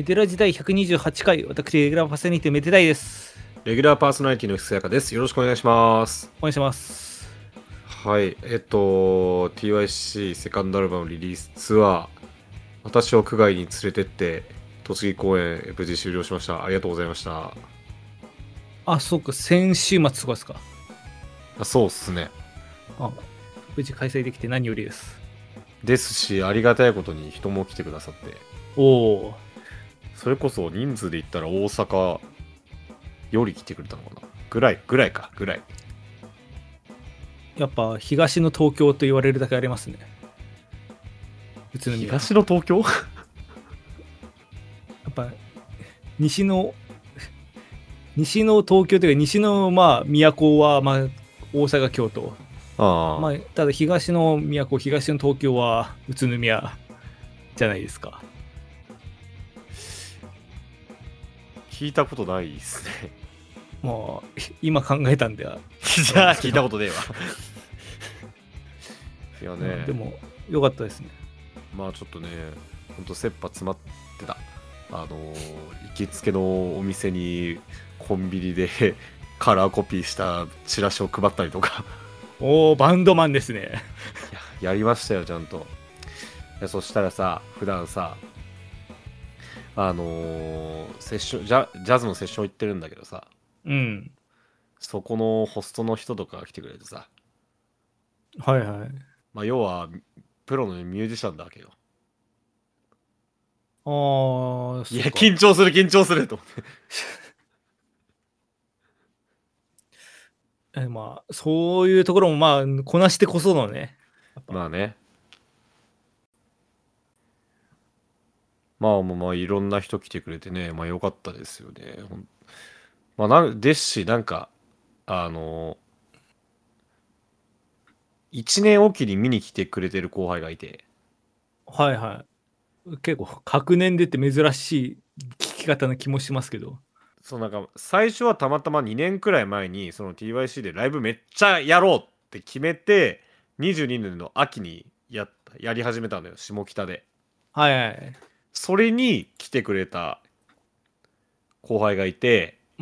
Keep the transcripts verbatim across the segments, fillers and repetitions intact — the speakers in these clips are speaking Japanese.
テラ時代ひゃくにじゅうはちかい、私、レギュラーパーソナリティめでたいです。 レギュラーパーソナリティのふすやかです。よろしくお願いします。 お願いします。 はい、えっと、ティーワイシー セカンドアルバムリリースツアー、私を区外に連れてって、栃木公演、無事終了しました。ありがとうございました。 あ、そうか、先週末とかですか。 あ、そうっすね。 あ、無事開催できて何よりです。 ですし、ありがたいことに人も来てくださって。 おお。 それこそ人数で言ったら大阪より来てくれたのかなぐらい、ぐらいか、ぐらい。 やっぱ東の東京と言われるだけありますね。宇都宮。 東の東京やっぱ西の西の東京というか西のまあ都はまあ大阪京都。 ああ。 まあただ東の都東の東京は宇都宮じゃないですか。 聞いたことないですね。 もう今考えたんではじゃあ聞いたことねえわ。いやね、 でも良かったですね。 まあちょっとね、ほんと切羽詰まってた。あのー、行きつけのお店にコンビニでカラーコピーしたチラシを配ったりとか。 おー、バンドマンですね。 や, やりましたよ、ちゃんと。いや、そしたらさ、普段さ、あのー、セッションジャ、ジャズのセッション行ってるんだけどさ、 うん。 そこのホストの人とかが来てくれてさ、 はいはい。 まあ要はプロのミュージシャンだわけよ。 あー、 いや、 そっか。 緊張する緊張すると思ってえ、まあそういうところもまあこなしてこそのね。 まあね。まあまあまあいろんな人来てくれてね、まあ良かったですよね。ほんまあなんですし、なんかあの一年おきに見に来てくれてる後輩がいて、 はいはい。結構隔年でって珍しい聞き方な気もしますけど。 そうなんか最初はたまたまにねんくらい前にその ティーワイシー でライブめっちゃやろうって決めて、にじゅうにねんの秋にやったやり始めたのよ、下北で。 はいはい。 それに来てくれた後輩がいて、 うん。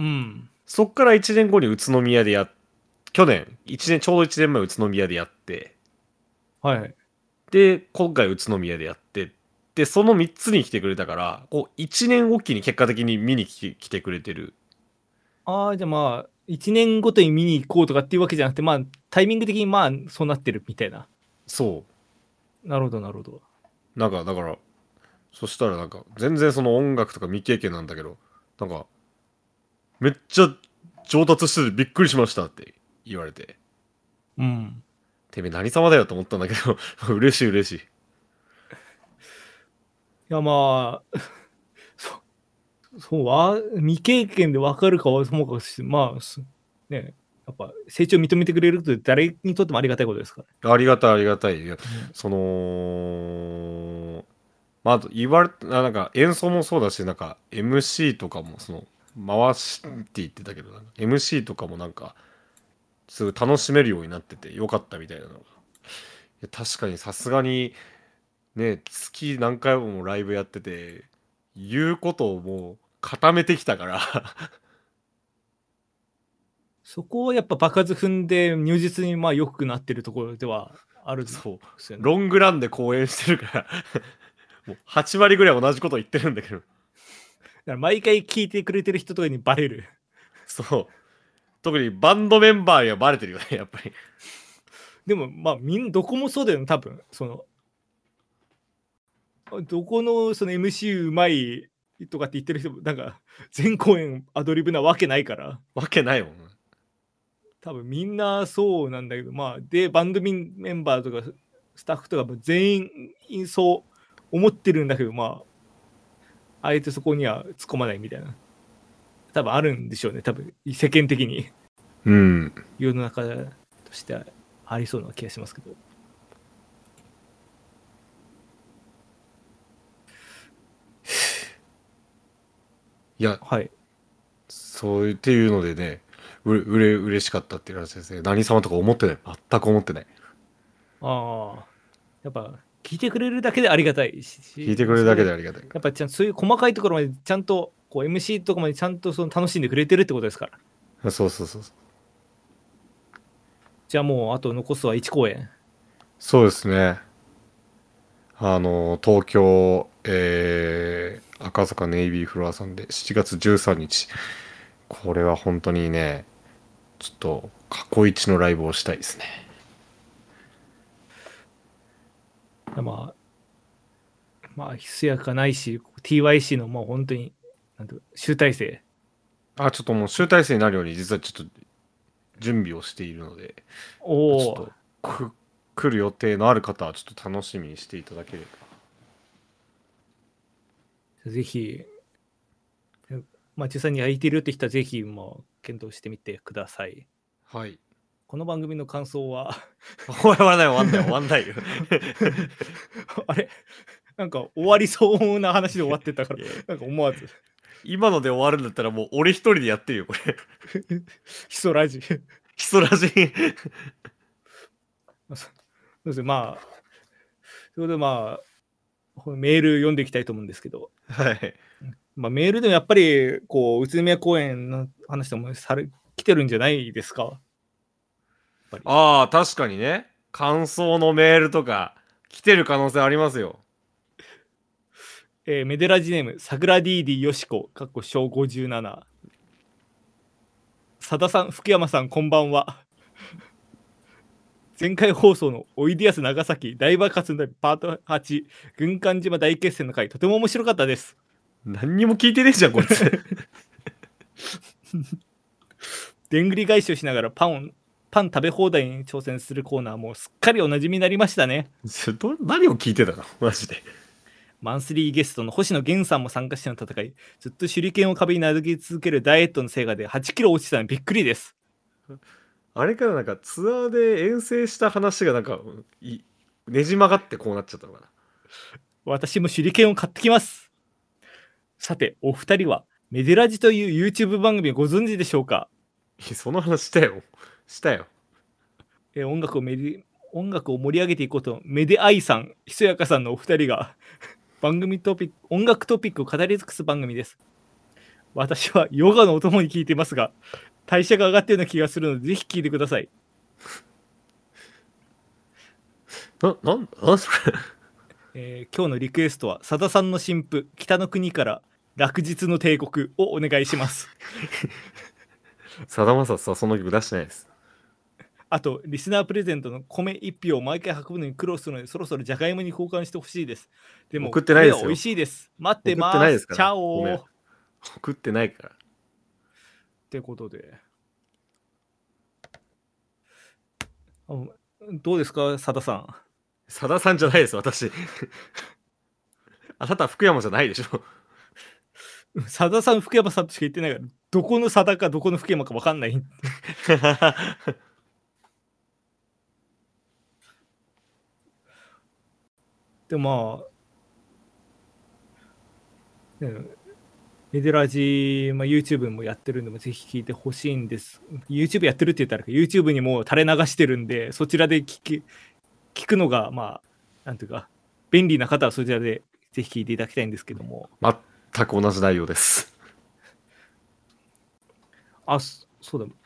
そっからいちねんごに宇都宮でやっ去年いちねんちょうどいちねんまえ宇都宮でやって、 はいはい。 で今回宇都宮でやって、でそのみっつに来てくれたから、こういちねんおきに結果的に見に来て来てくれてる。 ああ、じゃあまあいちねんごとに見に行こうとかっていうわけじゃなくて、まあタイミング的にまあそうなってるみたいな。 そなるほどなるほど。 うなんかだから、そしたらなんか全然その音楽とか未経験なんだけど、なんかめっちゃ上達しててびっくりしましたって言われて、 うん。 てめえ何様だよと思ったんだけど嬉しい嬉しい。 いやまあそそうは未経験で分かるかはともかくして、まあすね、やっぱ成長を認めてくれるって誰にとってもありがたいことですから。 ありがたいありがたい。いや、 うん、 そのまああと言われあなんか演奏もそうだし、なんか エムシー とかもその回しって言ってたけど、なんか エムシー とかもなんかすごい楽しめるようになっててよかったみたいなのが。いや確かにさすがにね、月何回もライブやってて言うことをもう固めてきたからそこをやっぱ場数踏んで如実にまあ良くなってるところではあるんでそうすよね。 ロングランで公演してるからもうはち割ぐらい同じこと言ってるんだけど、 だから毎回聞いてくれてる人とかにバレる。 そう特にバンドメンバーにはバレてるよね、やっぱり。 でもまあみんどこもそうだよね、多分。そのどこのその エムシー うまいとかって言ってる人もなんか全公演アドリブなわけないから。 わけないもん。 多分みんなそうなんだけど、まあでバンドメンバーとかスタッフとかも全員そう思ってるんだけど、まああえてそこには突っ込まないみたいな多分あるんでしょうね、多分世間的にうん世の中としてはありそうな気がしますけど。 いや、 はい。 そうっていうのでね、うれうれ嬉しかったっていう話ですね。何様とか思ってない、全く思ってない。 ああ、やっぱ聞いてくれるだけでありがたいし、 聞いてくれるだけでありがたい。 やっぱちゃんとそういう細かいところまでちゃんとこう エムシー とかまでちゃんとその楽しんでくれてるってことですから。 そうそうそう。 じゃあもうあと残すはいち公演。 そうですね。あの、東京、えー、赤坂ネイビーフロアさんでしちがつじゅうさんにち。これは本当にね、ちょっと過去一のライブをしたいですね。 まあ、まあ、必要がないし、ティーワイシー のもう本当に、なんていうか集大成。 あ、ちょっともう集大成になるように実はちょっと準備をしているので、 おおちょっとく来る予定のある方はちょっと楽しみにしていただければ。 ぜひ、まあ、実際に空いてるって人はぜひ、まあ、検討してみてください。 はい。 この番組の感想は終わらない終わんない終わんないよ。 あれなんか終わりそうな話で終わってたから、なんか思わず。 今ので終わるんだったらもう俺一人でやってるよ、これ。 ヒソラジ。 ヒソラジ。 そうですね、まあ、それでまあ、メール読んでいきたいと思うんですけど、 はい。 まあ、メールでもやっぱり、こう、宇都宮公園の話でもされ来てるんじゃないですか。 ああ、確かにね。感想のメールとか来てる可能性ありますよ。 えー、メデラジネーム、サグラディーディヨシコ、かっこ小ごじゅうなな。さださん、福山さん、こんばんは。前回放送のおいでやす長崎大爆発の旅パートはち、軍艦島大決戦の回、とても面白かったです。 何にも聞いてねえじゃん、こいつ。 でんぐり返しをしながらパンを、パン食べ放題に挑戦するコーナーもすっかりおなじみになりましたね。 何を聞いてたのマジで。 マンスリーゲストの星野源さんも参加しての戦い、ずっと手裏剣を壁に投げ続けるダイエットの成果ではちキロ落ちたのびっくりです。 あれからなんかツアーで遠征した話がなんかいねじ曲がってこうなっちゃったのかな。 私も手裏剣を買ってきます。さて、お二人はメデラジという YouTube 番組をご存知でしょうか。 その話したよ。したよ。 え音楽をメデ音楽を盛り上げていこうと、メデアイさん、ひそやかさんのお二人が番組トピック、音楽トピックを語り尽くす番組です。私はヨガのお供に聞いていますが、代謝が上がっているような気がするので、ぜひ聞いてください。 な、なん、なんそれ。 えー、今日のリクエストは、さださんの新譜、北の国から落日の帝国をお願いします。 さだまさしさ、その曲出してないです。 あと、リスナープレゼントの米いち票を毎回運ぶのに苦労するので、そろそろじゃがいもに交換してほしいです。でも、 送ってないですよ。 美味しいです。待ってます。 送ってないですから。 チャオ。 送ってないから。 ってことで。どうですか、さださん。 さださんじゃないです、私。あなた福山じゃないでしょ。 さださん、福山さんとしか言ってないから、どこのさだかどこの福山か分かんない。でもまあ、ね、メデラジ、まあ、YouTube もやってるんで、もぜひ聞いてほしいんです。YouTube やってるって言ったら、YouTube にも垂れ流してるんで、そちらで聞き聞くのが、まあ、なんていうか、便利な方はそちらでぜひ聞いていただきたいんですけども。 全く同じ内容です。 あ、そうだ。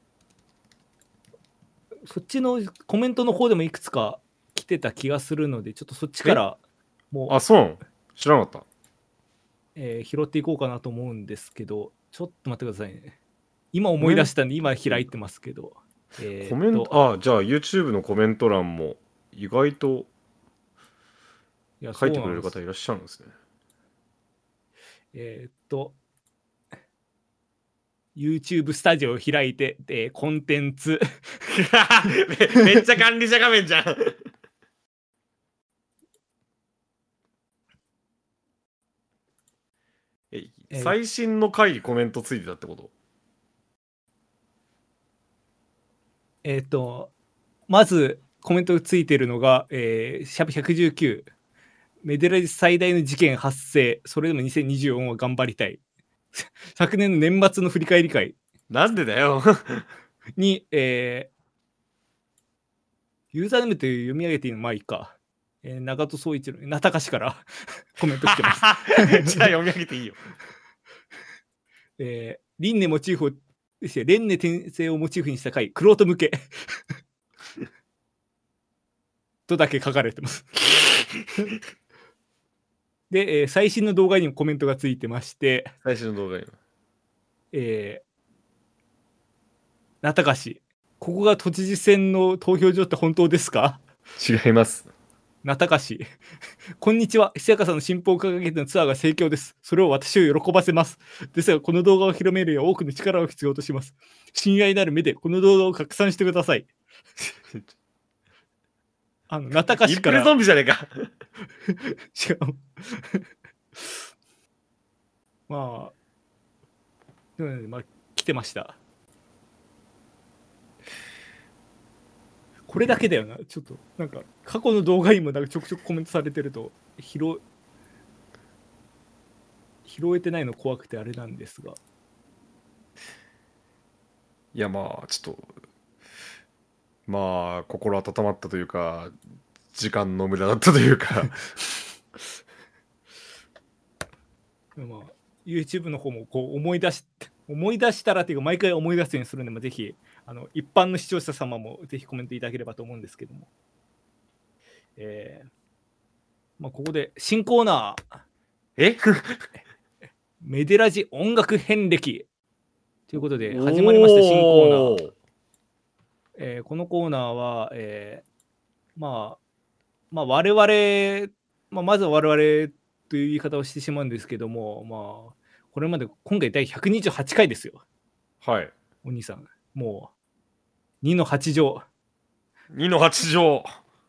そっちのコメントの方でもいくつか来てた気がするので、ちょっとそっちからもう、 あ、そうなの？知らなかった。 えー、拾っていこうかなと思うんですけど、ちょっと待ってくださいね。今思い出したんで、今開いてますけど。 えー、コメント、あ、じゃあ YouTube のコメント欄も意外と書いてくれる方いらっしゃるんですね。 えー、っと、YouTube スタジオを開いて、でコンテンツめ。めっちゃ管理者画面じゃん。え、最新の回にコメントついてたってこと？ えー、っと、まずコメントがついてるのが、えー、シャープひゃくじゅうきゅう。メデラジ最大の事件発生。それでもにせんにじゅうよんは頑張りたい。昨年の年末の振り返り会。 なんでだよ。 に、えー、ユーザーネームって読み上げていいのまあいいか。 えー、長戸総一郎、なたかしからコメント来てます。 じゃあ読み上げていいよ。 えー、輪廻モチーフを、輪廻転生をモチーフにした回、クロート向け。とだけ書かれてます。で、えー、最新の動画にもコメントがついてまして、 最新の動画にも。 えー、なたかし、ここが都知事選の投票所って本当ですか？ 違います。 なたかし、こんにちは。ひさやかさんの新報を掲げてのツアーが盛況です。それを私を喜ばせます。ですが、この動画を広めるよう多くの力を必要とします。親愛なる目でこの動画を拡散してください。あの、なたかしから。 インプレゾンビじゃねえか。 違う。まあ、でもね、まあ、来てました。これだけだよな。ちょっと、なんか、過去の動画にもなんかちょくちょくコメントされてると、拾、拾えてないの怖くてあれなんですが。 いや、まあ、ちょっと、まあ、心温まったというか、時間の無駄だったというか。 まあ、YouTube の方もこう思い出し、思い出したらっていうか、毎回思い出すようにするので、ぜひ、あの一般の視聴者様もぜひコメントいただければと思うんですけども。えー、まあ、ここで新コーナー。 えメデラジ音楽遍歴ということで始まりました新コーナー。えー、このコーナーは、えー、まあ、まあ我々、まあ、まずは我々という言い方をしてしまうんですけども、まあこれまで今回第ひゃくにじゅうはちかいですよ。 はい。 お兄さん、もうにのはち乗。 にのはち乗。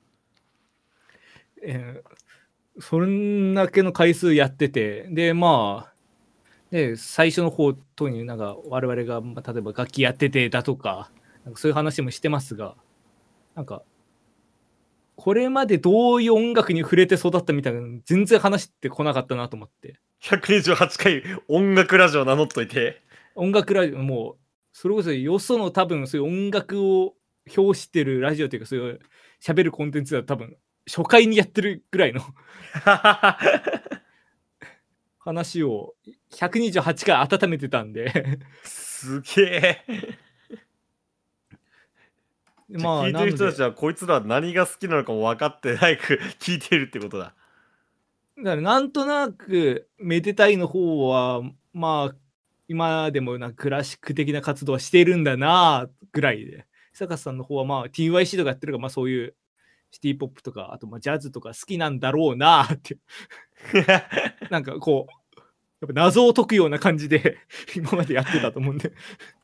えー、そんだけの回数やってて、でまあ。で最初の方特になんか我々が例えば楽器やっててだとか、なんかそういう話もしてますが、なんかこれまでどういう音楽に触れて育ったみたいなの全然話してこなかったなと思って。 ひゃくにじゅうはちかい音楽ラジオ名乗っといて。 音楽ラジオもうそれこそよその多分そういう音楽を表してるラジオというかそういう喋るコンテンツは多分初回にやってるぐらいの話をひゃくにじゅうはちかい温めてたんですげえ。まあ、聞いてる人たちはこいつら何が好きなのかも分かってないく聞いてるってことだ。 だからなんとなくめでたいの方はまあ今でもなんかクラシック的な活動はしているんだなぐらいで、久勝さんの方はまあ ティーワイシー とかやってるから、まあそういうシティポップとかあとまあジャズとか好きなんだろうなってなんかこうやっぱ謎を解くような感じで今までやってたと思うんで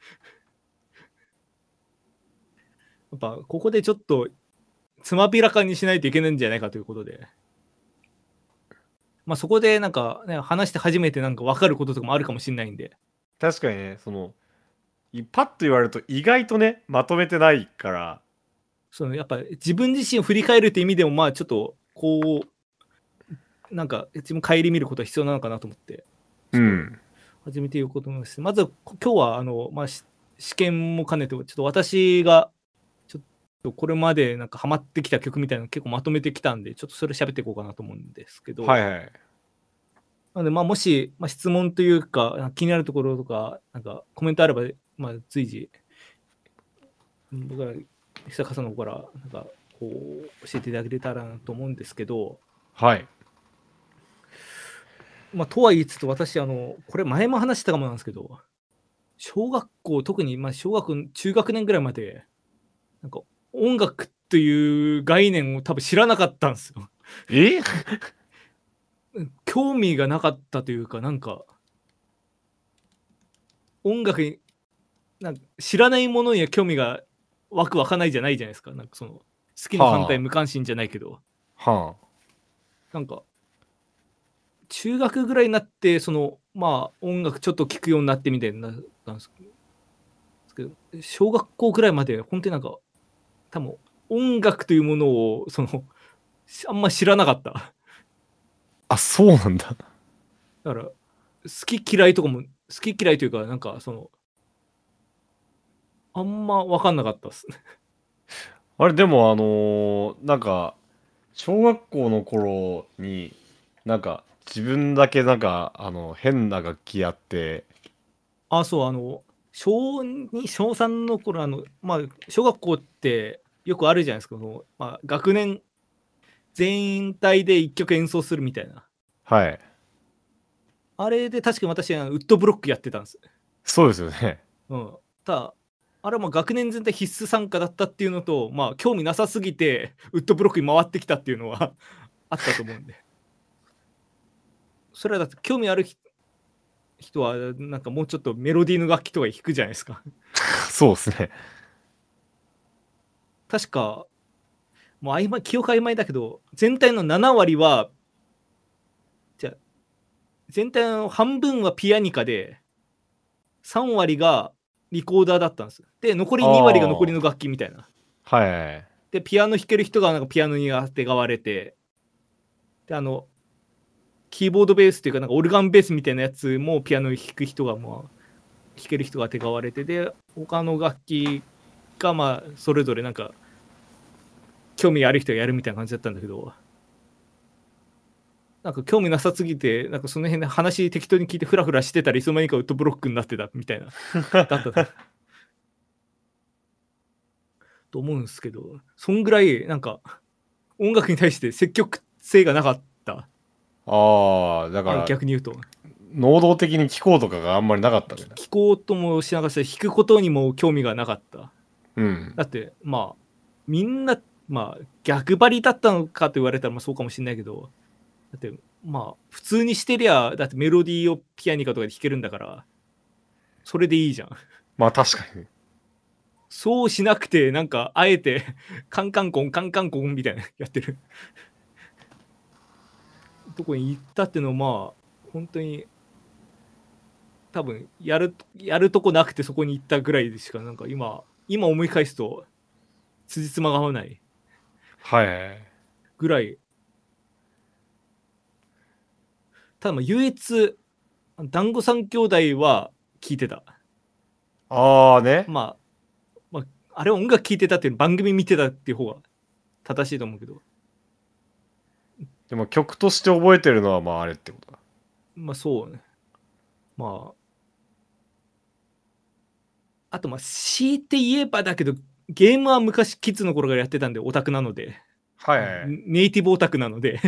やっぱここでちょっとつまびらかにしないといけないんじゃないかということで、まあそこでなんか、ね、話して初めてなんか分かることとかもあるかもしれないんで。 確かにね、そのパッと言われると意外とねまとめてないから、 そのやっぱ自分自身を振り返るって意味でもまあちょっとこうなんか自分顧みることは必要なのかなと思って始めていくこともです、うん、まずは今日はあの、まあ、試験も兼ねてちょっと私がちょっとこれまでなんかハマってきた曲みたいなの結構まとめてきたんで、ちょっとそれ喋っていこうかなと思うんですけど、 はいはい。 なのでまあもし、まあ、質問というか気になるところとかなんかコメントあれば、まあ、随時僕は久笠の方からなんかこう教えていただけたらなと思うんですけど、 はい。 まあとは言いつつ私あのこれ前も話したかもなんですけど、小学校特にまあ小学中学年ぐらいまでなんか音楽っていう概念を多分知らなかったんですよ。 え興味がなかったというか、なんか音楽になんか知らないものには興味が湧く湧かないじゃないじゃないですか。なんかその好きの反対無関心じゃないけど、 はあ、 なんか中学ぐらいになってそのまあ音楽ちょっと聴くようになってみたいななんですけど、小学校ぐらいまで本当になんか多分音楽というものをそのあんま知らなかった。 あ、そうなんだ。 だから好き嫌いとかも好き嫌いというかなんかそのあんま分かんなかったっすね。 あれでもあのー、なんか小学校の頃になんか自分だけなんかあの変な楽器やって、 あ、そう、あの、小に、小さんの頃、あの、まあ、小学校ってよくあるじゃないですか、そのまあ、学年全体で一曲演奏するみたいな。 はい。 あれで確か私はウッドブロックやってたんです。 そうですよね。 うん。ただ、あれはもう学年全体必須参加だったっていうのと、まあ、興味なさすぎて、ウッドブロックに回ってきたっていうのはあったと思うんで。それはだって興味ある人人は、なんかもうちょっとメロディーの楽器とか弾くじゃないですか。 そうですね。 確か、もう曖昧、記憶曖昧だけど、全体のなな割は、じゃあ全体の半分はピアニカで、さん割がリコーダーだったんです。で、残りに割が残りの楽器みたいな。 はい。 で、ピアノ弾ける人がなんかピアノにあてがわれて、で、あの、キーボードベースっていうか、なんかオルガンベースみたいなやつもピアノ弾く人が、まあ、弾ける人があてがわれて、で、他の楽器が、まあ、それぞれなんか、興味ある人がやるみたいな感じだったんだけど、なんか興味なさすぎて、なんかその辺で話適当に聞いてフラフラしてたらいつの間にかウッドブロックになってたみたいな、だったと思うんですけど、そんぐらいなんか音楽に対して積極性がなかった。 ああ、だかあ、 ら逆に言うと。 能動的に聴こうとかがあんまりなかったんだね。 聞こうともしなかったし、弾くことにも興味がなかった。 うん。 だって、まあ、みんな、まあ、逆張りだったのかと言われたらまあそうかもしれないけど、だって、まあ、普通にしてりゃ、だってメロディーをピアニカとかで弾けるんだから、それでいいじゃん。 まあ確かに。 そうしなくて、なんか、あえて、カンカンコン、カンカンコンみたいなやってるとこに行ったっていうのは、まあ、本当に、多分やる、やるとこなくてそこに行ったぐらいでしか、なんか今、今思い返すと、辻褄が合わないはい。 ぐらい。ただ、まあ、唯一、団子三兄弟は聞いてた。 ああね。 まあ、まあ、あれは音楽聴いてたっていう番組見てたっていう方が正しいと思うけど、 でも曲として覚えてるのはまああれってことだ。 まあそうね。まあ、あとまあ強いて言えばだけど、ゲームは昔キッズの頃からやってたんでオタクなので、 はいはいはい。 ネイティブオタクなので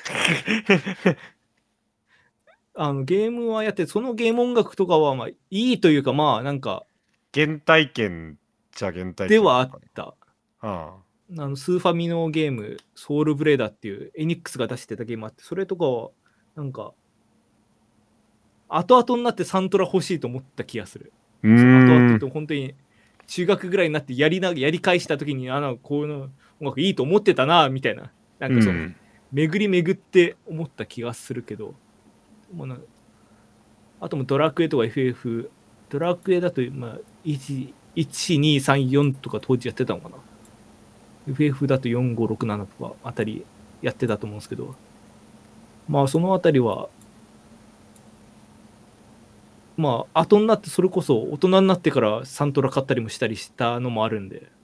あのゲームはやって、そのゲーム音楽とかはまあいいというか、まあなんか原体験じゃ原体ではあ験とかね。 った。 ああのスーファミのゲーム、ソウルブレーダーっていうエニックスが出してたゲームあって、それとかはなんか後々になってサントラ欲しいと思った気がする。 うー後々ってん。 言うと本当に中学ぐらいになってやりなやり返した時に、あのこういうの音楽いいと思ってたなみたいな、なんかその、 うん。 巡り巡って思った気がするけど、もうなあともドラクエとか エフエフ、ドラクエだと、まあ、いち、いち、に、さん、よんとか当時やってたのかな。エフエフ だとよん、ご、ろく、ななとかあたりやってたと思うんですけど、まあそのあたりは、まあ後になってそれこそ大人になってからサントラ買ったりもしたりしたのもあるんで、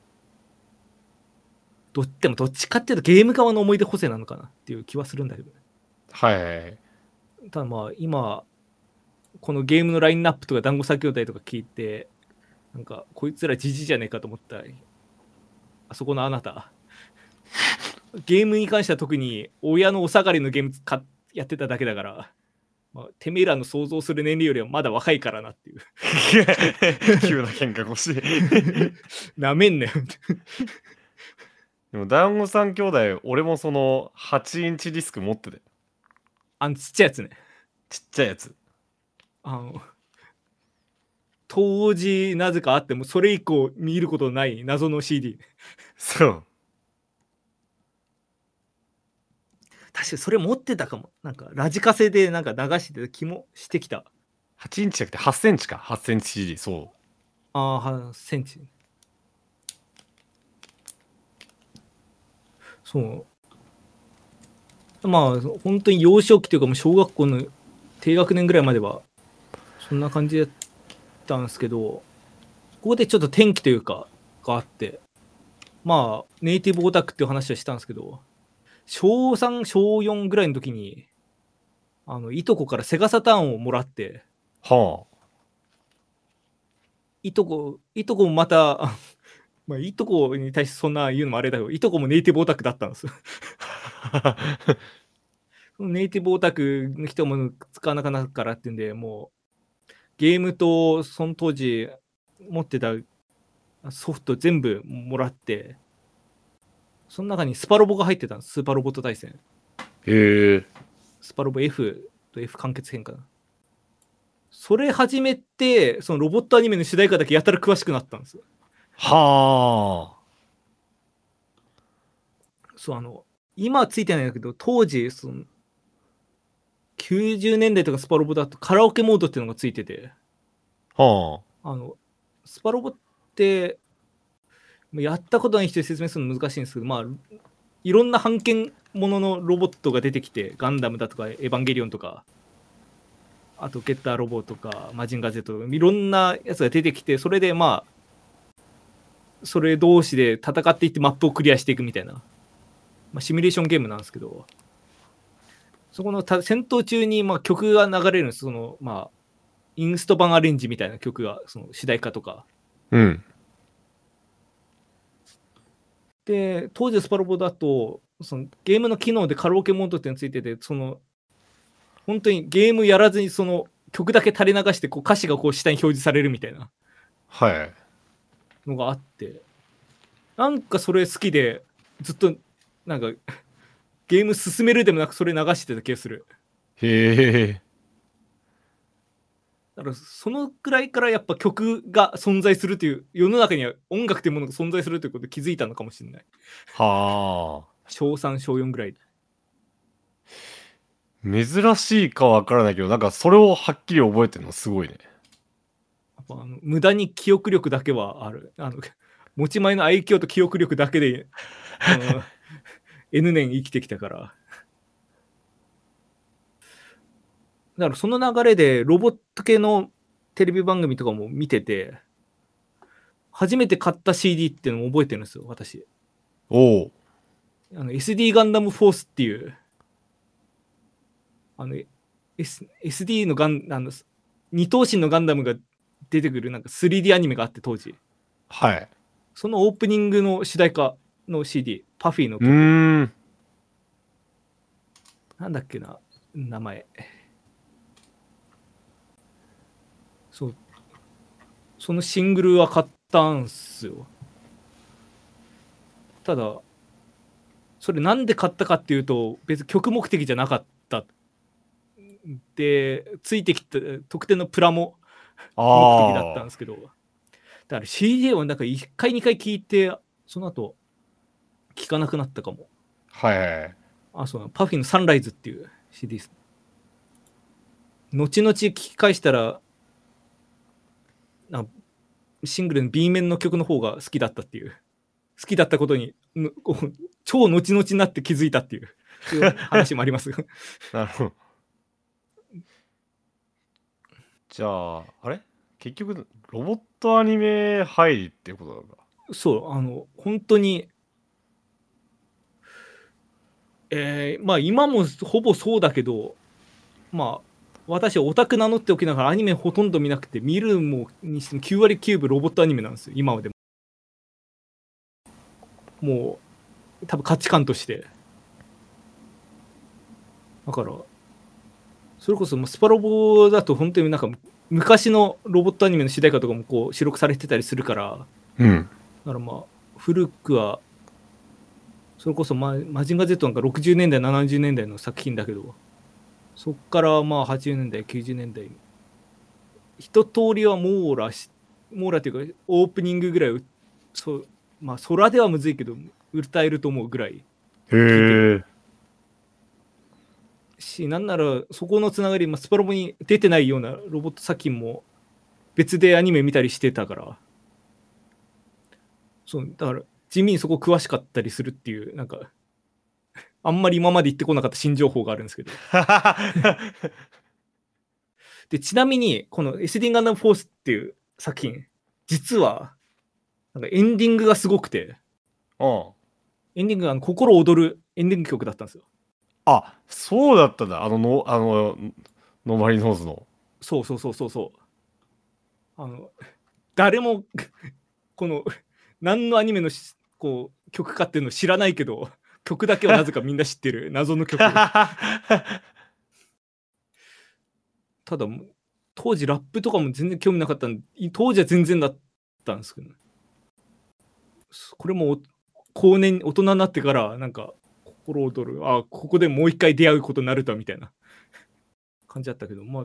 どでもどっちかっていうとゲーム側の思い出補正なのかなっていう気はするんだけどね。 はいはいはい。 ただまあ今このゲームのラインナップとか団子三兄弟とか聞いて、なんかこいつらじじじゃねえかと思ったり、あそこのあなたゲームに関しては特に親のお下がりのゲームかやってただけだから、まあ、てめえらの想像する年齢よりはまだ若いからなっていう急な喧嘩腰。 なめんなよでも団子三兄弟、俺もそのはちインチディスク持ってて、 あのちっちゃいやつね。 ちっちゃいやつ。 あの当時なぜかあってもそれ以降見ることのない謎の シーディー。 そう。 確かにそれ持ってたかも。なんかラジカセでなんか流してた気もしてきた。 はちインチじゃなくてはちセンチか。はちセンチ シーディー、そう。 ああ、はちセンチ。そう。まあ本当に幼少期というかもう小学校の低学年ぐらいまではそんな感じだったんですけど、ここでちょっと転機というかがあって、まあネイティブオタクっていう話はしたんですけど、 小さん、小よんぐらいの時に、あの、いとこからセガサターンをもらって、 はあ。 いとこ、いとこもまた、まあ、いとこに対してそんな言うのもあれだけど、いとこもネイティブオタクだったんですよ。ネイティブオタクの人も使わなくなるからっていうんで、もう、ゲームと、その当時、持ってたソフト全部もらって、その中にスパロボが入ってたんです。スーパーロボット対戦。 へえ。 スパロボ F と F 完結編かな。それ始めて、そのロボットアニメの主題歌だけやたら詳しくなったんですよ。 はあ。 そう、あの、今はついてないんだけど、当時、その、きゅうじゅうねんだいとかスパロボだとカラオケモードっていうのがついてて、 はあの、スパロボって、やったことない人に説明するの難しいんですけど、まあ、いろんな版権もののロボットが出てきて、ガンダムだとか、エヴァンゲリオンとか、あとゲッターロボとか、マジンガー Z とか、いろんなやつが出てきて、それでまあ、それ同士で戦っていってマップをクリアしていくみたいな、まあ、シミュレーションゲームなんですけど、そこのた戦闘中にまあ曲が流れるんです。そのまあ、インスト版アレンジみたいな曲が、その主題歌とか。 うん。 で、当時スパロボだと、そのゲームの機能でカラオケモードっていうのついてて、その、本当にゲームやらずにその曲だけ垂れ流して、こう歌詞がこう下に表示されるみたいなはい。 のがあって、なんかそれ好きで、ずっと、なんか、ゲーム進めるでもなくそれ流してた気がする。 へえ。 だからそのくらいからやっぱ曲が存在するという、世の中には音楽というものが存在するということで気づいたのかもしれない。 はあ。 小さん、小よんぐらいで。 珍しいかはわからないけど、なんかそれをはっきり覚えてるのすごいね。 やっぱあの無駄に記憶力だけはある。あの持ち前の愛嬌と記憶力だけで、あの N 年生きてきたから。だからその流れでロボット系のテレビ番組とかも見てて、初めて買った シーディー っていうのも覚えてるんですよ、私。 おお。 あの エスディー ガンダムフォースっていう、あの、S、エスディー のガン、あの、二頭身のガンダムが出てくるなんか スリーディー アニメがあって当時。 はい。 そのオープニングの主題歌の シーディー、パフィーのう曲。 ーん。 なんだっけな、名前。そう。そのシングルは買ったんすよ。ただ、それなんで買ったかっていうと、別に曲目的じゃなかった。で、ついてきた特典のプラモ目的だったんですけど、だから シーディー をなんかいっかいにかい聞いて、その後聞かなくなったかも。 はいはいはい。 あ、そう、パフィーのサンライズっていう シーディー です。後々聞き返したら、シングルの B 面の曲の方が好きだったっていう、好きだったことに超後々になって気づいたっていう話もあります。 なるほど。じゃあ、あれ結局、ロボットアニメ入りっていうことなんだ。 そう、あの、本当に、えー、まあ今もほぼそうだけど、まあ、私オタク名乗っておきながらアニメほとんど見なくて、見るもにしてもきゅうわりきゅうぶロボットアニメなんですよ、今までも。もう、多分価値観として。だから、それこそスパロボだと本当になんか昔のロボットアニメの主題歌とかもこう収録されてたりするから、 うん。 だからまあ、古くは、それこそママジンガー Z なんかろくじゅうねんだい、ななじゅうねんだいの作品だけど、そっからまあはちじゅうねんだい、きゅうじゅうねんだい、一通りは網羅し、網羅っていうか、オープニングぐらい、そう、まあ、空ではむずいけど、歌えると思うぐらい。 へえ。 し、なんなら、そこのつながり、まあ、スパロボに出てないようなロボット作品も別でアニメ見たりしてたから、そう、だから、地味にそこ詳しかったりするっていう、なんか、あんまり今まで言ってこなかった新情報があるんですけど。で、ちなみに、この エスディー ガンダムフォースっていう作品、実は、なんかエンディングがすごくて、 うん。 エンディングがあの心躍るエンディング曲だったんですよ。 あ、そうだったんだ。あののあのノーマリノーズの。 そうそうそうそうそう。あの誰もこの何のアニメのこう曲かっていうのを知らないけど、曲だけはなぜかみんな知ってる謎の曲。ただ当時ラップとかも全然興味なかったんで、当時は全然だったんですけど、ね、これも後年大人になってからなんか心躍る、あここでもう一回出会うことになるとはみたいな感じだったけど、まあ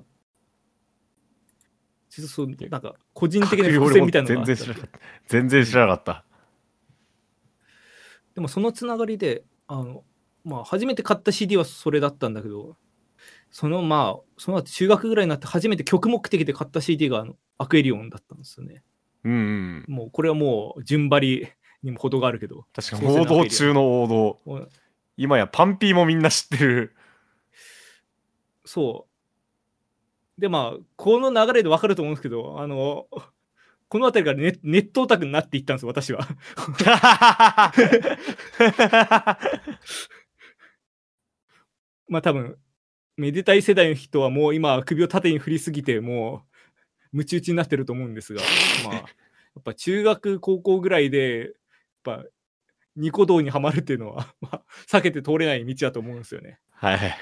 実はそうなんか個人的な伏線みたいなのがあった。 全然知らなかった。全然知らなかった。 でもそのつながりであの、まあ、初めて買った シーディー はそれだったんだけど、そのまあその後中学ぐらいになって初めて曲目的で買った シーディー があのアクエリオンだったんですよね。 うんうん、 もうこれはもう順張りにも程があるけど、 確かに王道中の王道。今やパンピーもみんな知ってる。 そうで、まあこの流れで分かると思うんですけど、あのこの辺りから ネ, ネットオタクになっていったんです私は。まあ多分めでたい世代の人はもう今首を縦に振りすぎてもうムチ打ちになってると思うんですが、まあやっぱ中学高校ぐらいでやっぱニコ動にはまるっていうのは、まあ、避けて通れない道だと思うんですよね。 はいはい。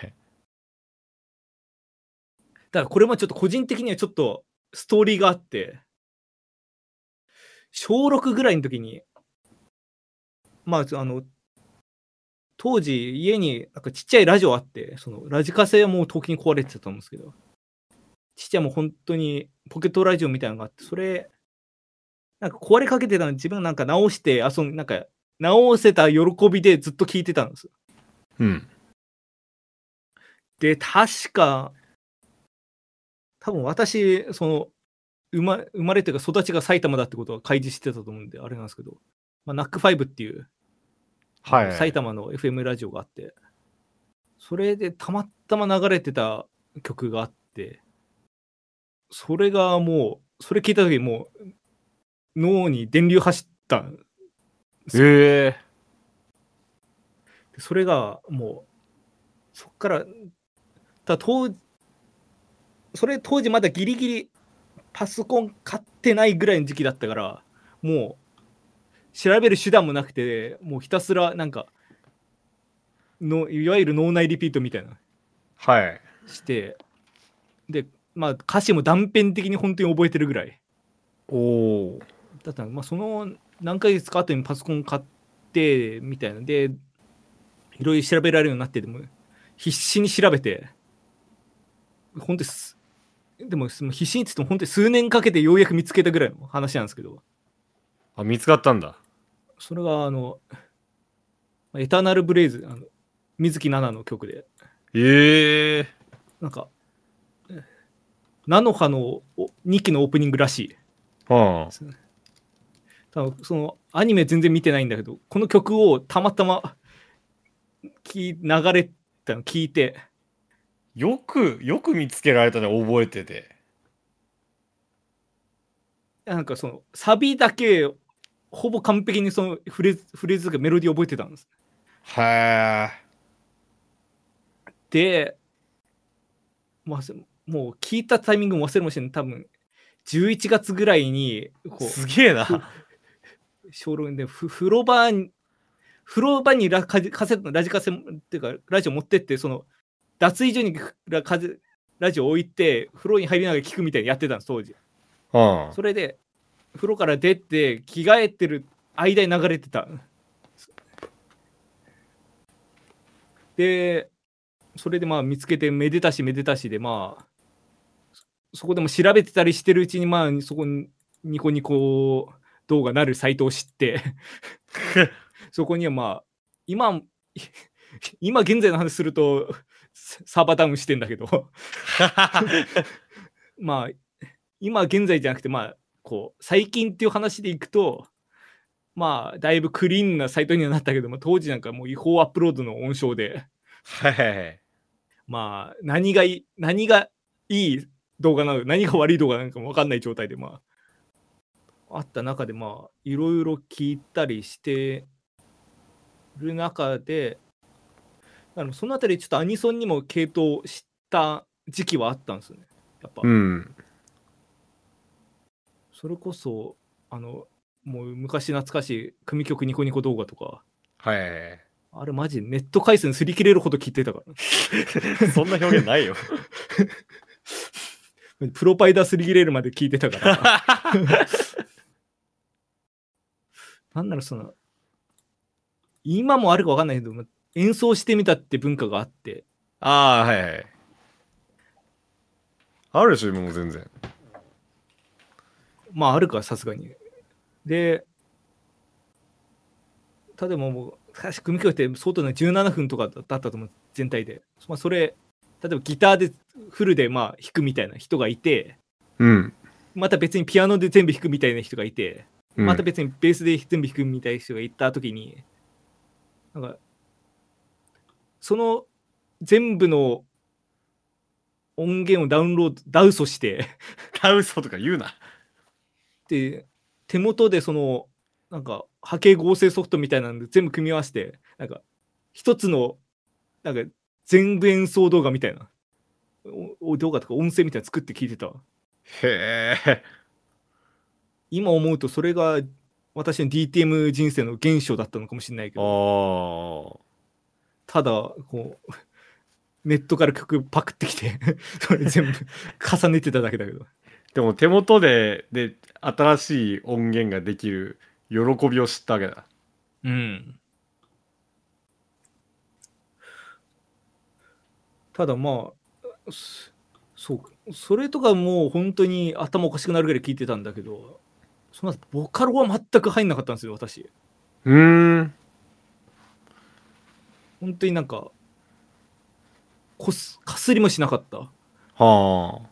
だからこれもちょっと個人的にはちょっとストーリーがあって、小ろくぐらいの時にまああの当時家になんかちっちゃいラジオあって、そのラジカセはもう時に壊れてたと思うんですけど、ちっちゃいもう本当にポケットラジオみたいなのがあって、それなんか壊れかけてたのに自分がなんか直して遊んなんか直せた喜びでずっと聞いてたんです。 うん。 で確か多分私その生 ま, 生まれというか育ちが埼玉だってことは開示してたと思うんであれなんですけど、まあ、ナックファイブっていう、はい、埼玉の エフエム ラジオがあって、それでたまたま流れてた曲があって、それがもうそれ聞いた時もう脳に電流走ったんですよ。 えー、それがもうそっからた当それ当時まだギリギリパソコン買ってないぐらいの時期だったから、もう調べる手段もなくて、もうひたすらなんかのいわゆる脳内リピートみたいなはいして、でまあ歌詞も断片的に本当に覚えてるぐらい。 おお。 だったら、まあ、その何ヶ月か後にパソコン買ってみたいなでいろいろ調べられるようになって、でも必死に調べて本当ですでも必死にって言っても本当に数年かけてようやく見つけたぐらいの話なんですけど。 あ、見つかったんだ。 それがあのエターナルブレイズ、あの水木奈々の曲で、 ええー、 なんか菜の葉のにきのオープニングらしい。 はあ、 多分そのアニメ全然見てないんだけど、この曲をたまたまき流れたの聞いて、 よくよく見つけられたね、覚えてて。 なんかそのサビだけほぼ完璧にそのフレーズフレーズがメロディー覚えてたんです。 へえ。 で、まあ、もう聞いたタイミングも忘れもしない。多分じゅういちがつぐらいにこうすげえな。 小論で風呂場に風呂場にラカセットラジカセっていうかラジオ持ってって、その脱衣所にララジオ置いて風呂に入りながら聞くみたいにやってたんです当時。 はあ、 それで風呂から出て着替えてる間に流れてた。でそれでまあ見つけてめでたしめでたしで、まあそこでも調べてたりしてるうちに、まあそこにニコニコ動画なるサイトを知ってそこにはまあ今今現在の話するとサーバーダウンしてんだけどまあ今現在じゃなくて、まあこう最近っていう話でいくと、まあだいぶクリーンなサイトにはなったけども、当時なんかもう違法アップロードの温床ではい。 まあ何がいい何がいい動画なの何が悪い動画なのかも分かんない状態でまああった中で、まあいろいろ聞いたりしてる中で、 あのそのあたりちょっとアニソンにも傾倒した時期はあったんですよねやっぱ、 うん。 それこそあのもう昔懐かしい組曲ニコニコ動画とか、 はい。 あれマジネット回線擦り切れるほど聞いてたから、 そんな表現ないよ。 プロパイダー擦り切れるまで聞いてたからなんならその今もあるか分かんないけど演奏してみたって文化があって、 ああ、はいはい。あるでしょ、今も全然。 まああるかさすがに。で例えばもう確か組曲って相当なじゅうななふんとかだったと思う全体で、まあ、それ例えばギターでフルでまあ弾くみたいな人がいて、 うん。 また別にピアノで全部弾くみたいな人がいて、 うん、 また別にベースで全部弾くみたいな人がいたときに、なんかその全部の音源をダウンロードダウソしてダウソとか言うな。 で手元でそのなんか波形合成ソフトみたいなので全部組み合わせてなんか一つのなんか全部演奏動画みたいなお動画とか音声みたいなの作って聞いてた。 へえ。 今思うとそれが私の ディーティーエム 人生の原初だったのかもしれないけど、 ああ。 ただこうネットから曲パクってきてそれ全部重ねてただけだけど、 でも手元でで新しい音源ができる喜びを知ったわけだ。 うん。ただまあそうそれとかもう本当に頭おかしくなるぐらい聞いてたんだけど、そのボカロは全く入んなかったんですよ私。 うーん。 本当になんかこすかすりもしなかった。だかは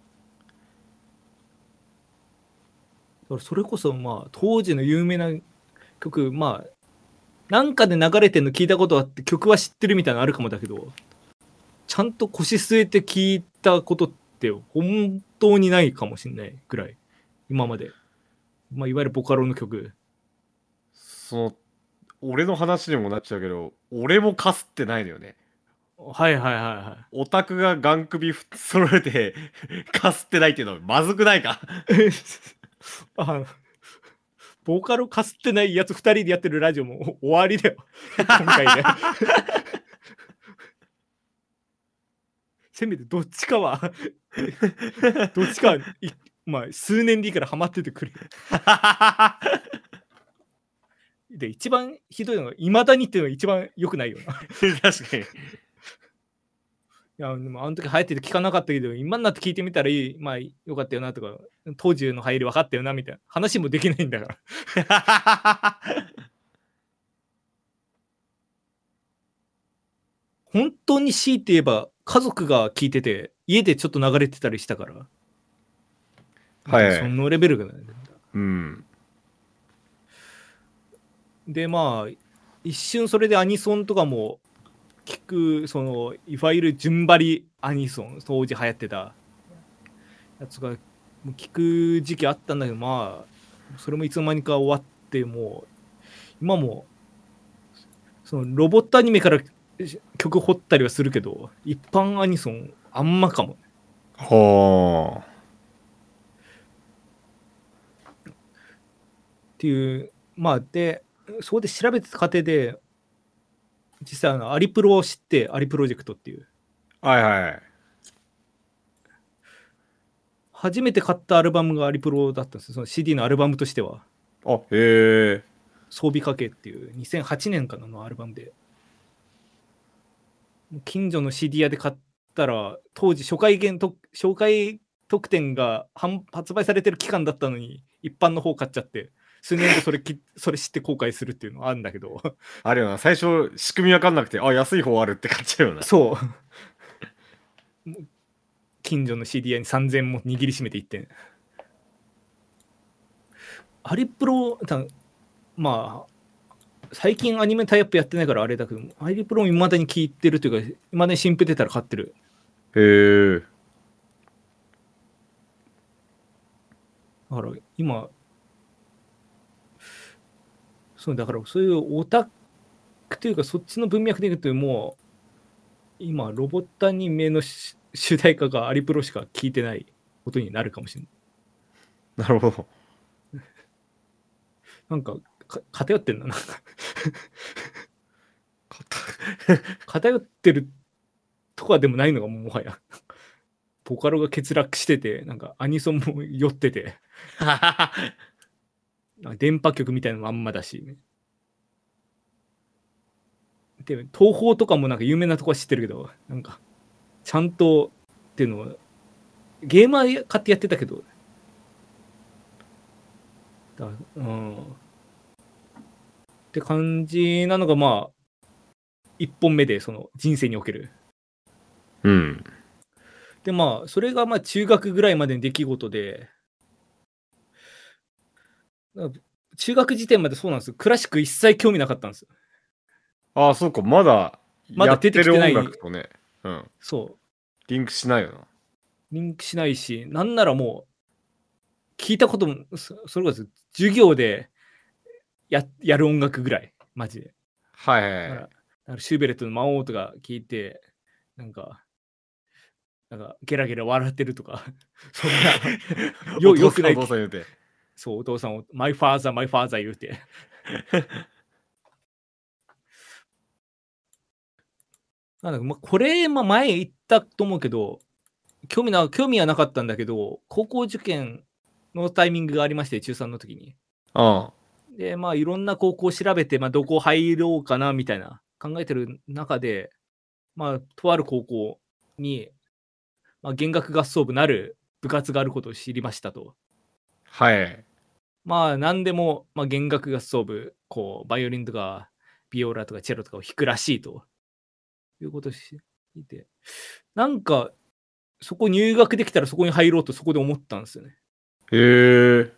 らそれこそまあ当時の有名な曲、まあなんかで流れてるの聞いたことあって曲は知ってるみたいなのあるかもだけど、ちゃんと腰据えて聞いたことって本当にないかもしれないぐらい今まで、まあ、いわゆるボカロの曲。 その俺の話にもなっちゃうけど、俺もかすってないのよね。 はいはいはいはいオタクがガン首揃えてかすってないっていうのはまずくないかあボカロかすってないやつふたりでやってるラジオも終わりだよ今回でせめてどっちかはどっちかはまあ数年でいいからハマっててくれで一番ひどいのがいまだにっていうのが一番良くないよな確かに。 いやでもあの時流行ってて聞かなかったけど今になって聞いてみたらいい、まあよかったよなとか当時の流行り分かったよなみたいな話もできないんだから本当に強いて言えば家族が聞いてて家でちょっと流れてたりしたから、 はい、 そのレベルがない。 うん。 でまあ一瞬それでアニソンとかも聞く、そのいわゆる順張りアニソン当時流行ってたやつが聞く時期あったんだけど、まあそれもいつの間にか終わって、もう今もそのロボットアニメから曲掘ったりはするけど一般アニソンあんまかも。 はあ。 っていうまあでそこで調べてた過程で実際あのアリプロを知って、アリプロジェクトっていうはいはい。 初めて買ったアルバムがアリプロだったんですよ、その シーディー のアルバムとしては。 あ、へえ。 装備かけっていうにせんはちねんかなのアルバムで、近所の シーディー 屋で買ったら当時初回限と初回特典が発売されてる期間だったのに一般の方買っちゃって数年後それきそれ知って後悔するっていうのはあるんだけどあるよな、最初仕組みわかんなくて、あ、安い方あるって買っちゃうよな。 そう近所の シーディー 屋にさんぜんえんも握りしめていって、アリプロまあ最近アニメタイアップやってないからあれだけど、アリプロも未だに聞いてるというか、未だに新譜出たら買ってる。 へえ。 だから今そうだからそういうオタクというかそっちの文脈で言うとも今ロボットアニメのし主題歌がアリプロしか聞いてないことになるかもしれない。 なるほど。 なんかか偏ってんだな。偏ってるとかでもないのがもはや。ボカロが欠落してて、なんかアニソンも酔ってて、なんか電波曲みたいなのもあんまだし、ね。で、東宝とかもなんか有名なとこは知ってるけど、なんか、ちゃんとっていうのは、ゲーマー買ってやってたけど、だうん。って感じなのが、まあ、一本目で、その人生における。 うん。 で、まあ、それがまあ中学ぐらいまでの出来事で、中学時点までそうなんですよ。クラシック一切興味なかったんですよ。 ああ、そうか、まだまだやってる音出てきてない。 楽とね、うん。 そう。 リンクしないよな。 リンクしないし、なんならもう、聞いたことも、そそれこそ授業でややる音楽ぐらい、マジで。 はいはいはい。 だからだからシューベルトの魔王とか聞いて、なんか、なんかゲラゲラ笑ってるとか、そんな、よよくない。 お父さん言うて。 そう、お父さんを、マイファーザー、マイファーザー言うて。なんだかまあ、これ、まあ、前言ったと思うけど、興味な興味はなかったんだけど、高校受験のタイミングがありまして、中さんの時に。 ああ。 で、まあ、いろんな高校を調べて、まあ、どこ入ろうかなみたいな考えてる中で、まあ、とある高校に、まあ、弦楽合奏部なる部活があることを知りましたと。 はい。 まあ、何でも、まあ、弦楽合奏部、こう、バイオリンとか、ビオラとかチェロとかを弾くらしいということを知って、なんか、そこ入学できたらそこに入ろうとそこで思ったんですよね。 へえ。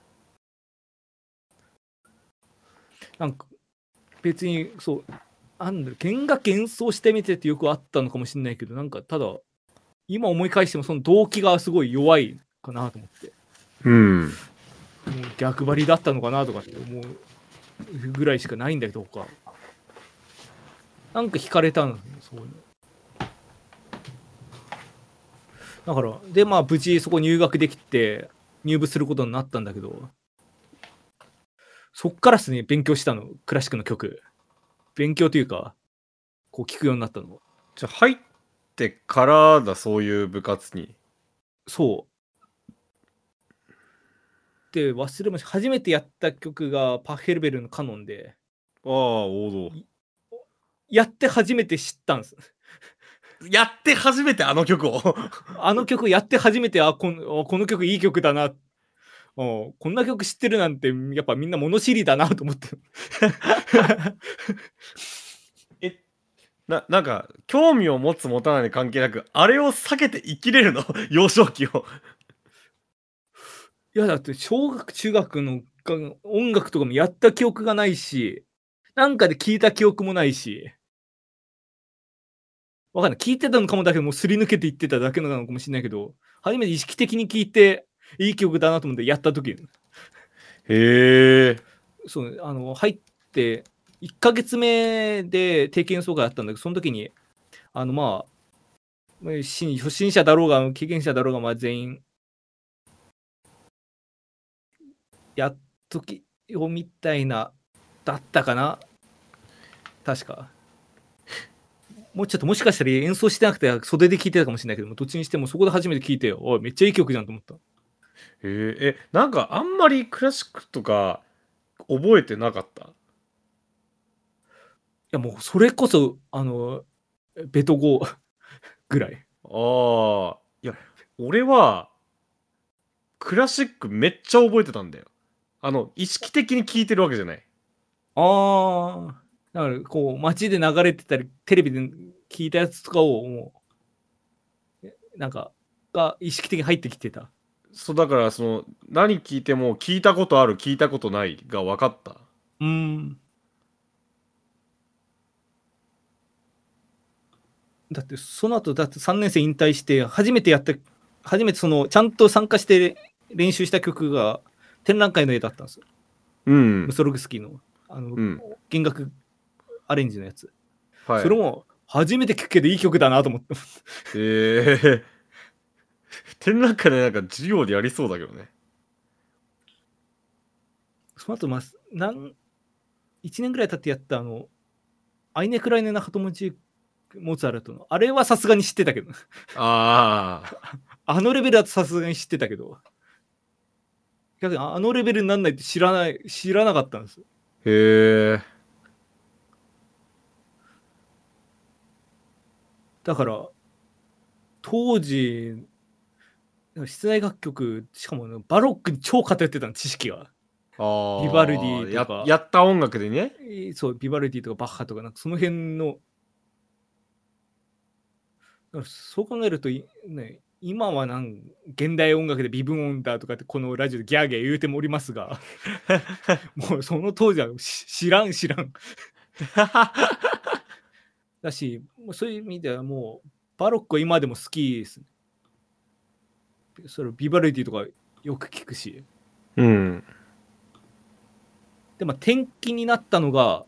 なんか、別に、そう、なんだろう、弦楽演奏してみてってよくあったのかもしれないけど、なんか、ただ、今思い返してもその動機がすごい弱いかなと思って。 うん。 もう逆張りだったのかなとかって思うぐらいしかないんだけど、他。なんか惹かれたんですよ、そういうの。だから、で、まあ、無事そこ入学できて、入部することになったんだけど、そっからですね、勉強したの、クラシックの曲。勉強というか、こう聞くようになったの。 じゃあ入ってからだ、そういう部活に。 そう。で、忘れもし、初めてやった曲がパッヘルベルのカノンで、 ああ、王道。 やって初めて知ったんです。 やって初めてあの曲をあの曲やって初めて、あ、このこの曲いい曲だな。こんな曲知ってるなんて、やっぱみんな物知りだなと思って。 え、な、なんか、興味を持つ持たないに関係なく、あれを避けて生きれるの幼少期を。 いや、だって小学、中学の音楽とかもやった記憶がないし、なんかで聞いた記憶もないし、わかんない。聞いてたのかもだけど、もうすり抜けていってただけなのかもしれないけど、初めて意識的に聞いて、いい曲だなと思ってやった時。 へえ。 そう、あの、入って、いっかげつめで定期演奏会あったんだけど、その時に、あの、まあ、初心者だろうが、経験者だろうが、まあ、全員、やっときよみたいな、だったかな確か。もうちょっともしかしたら演奏してなくて袖で聴いてたかもしれないけども、どっちにしてもそこで初めて聴いて、おい、めっちゃいい曲じゃんと思った。 へえ、え、なんかあんまりクラシックとか覚えてなかった？いや、もうそれこそ、あの、ベト語ぐらい。 ああ、いや、俺は、クラシックめっちゃ覚えてたんだよ。あの、意識的に聴いてるわけじゃない。 ああ、だからこう街で流れてたりテレビで聞いたやつとかをもうなんかが意識的に入ってきてた。 そう、だからその何聞いても聞いたことある聞いたことないが分かった。 うーん。だってその後だってさんねん生引退して初めてやった初めてそのちゃんと参加して練習した曲が展覧会の絵だったんですよ。 うん。 ムソログスキーのあの、 うん、 弦楽アレンジのやつ。 はい。 それも初めて聞くけどいい曲だなと思って。 ええ展覧会でなんか授業でやりそうだけどね。 その後、まあ、なんいちねんぐらい経ってやったあの、アイネクライネ・ナハトモチ・モーツァルトの、あれはさすがに知ってたけど。 ああ。あのレベルだとさすがに知ってたけど。逆にあのレベルになんないって知らない、知らなかったんです。 へえ。 だから、当時、室内楽曲、しかも、ね、バロックに超偏ってたの、知識が。ビバルデああ、やィとか、 やった音楽でね。 そう、ビバルディとかバッハとか、なんかその辺の、そう考えると、ね、今はなん現代音楽で微分音だとかってこのラジオでギャーギャー言うてもおりますが、もうその当時は知らん知らんだし、もうそういう意味ではもうバロックは今でも好きですね。それビバルディとかよく聞くし。 うん。 でも転機になったのが、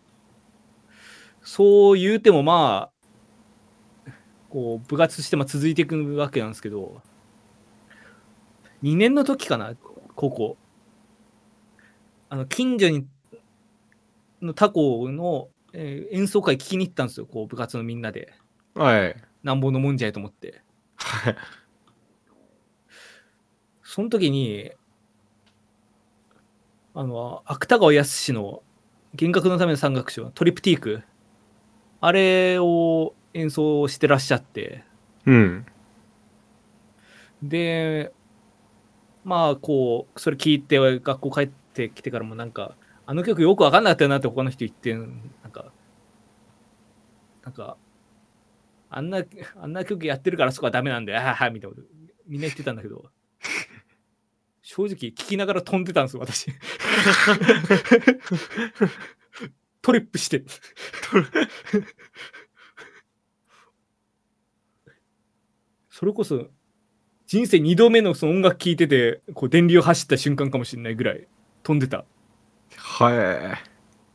そう言うてもまあこう部活してま続いていくわけなんですけど、にねんの時かな、高校。あの近所にの他校の、えー演奏会聞きに行ったんですよ、こう部活のみんなで。 はい。 なんぼのもんじゃいと思って。 はい。 その時に、あの、芥川康の幻覚のための三楽章、トリプティーク、あれを演奏してらっしゃって、 うん。 で、まあ、こう、それ聞いて、学校帰ってきてからもなんか、あの曲よくわかんなかったよなって他の人言って、なんか、なんか、あんな、あんな曲やってるからそこはダメなんだよ、あはみたいなこと、みんな言ってたんだけど、正直聞きながら飛んでたんですよ、私。トリップして。それこそ、人生にどめのその音楽聴いてて、こう電流走った瞬間かもしれないぐらい飛んでた。 はい。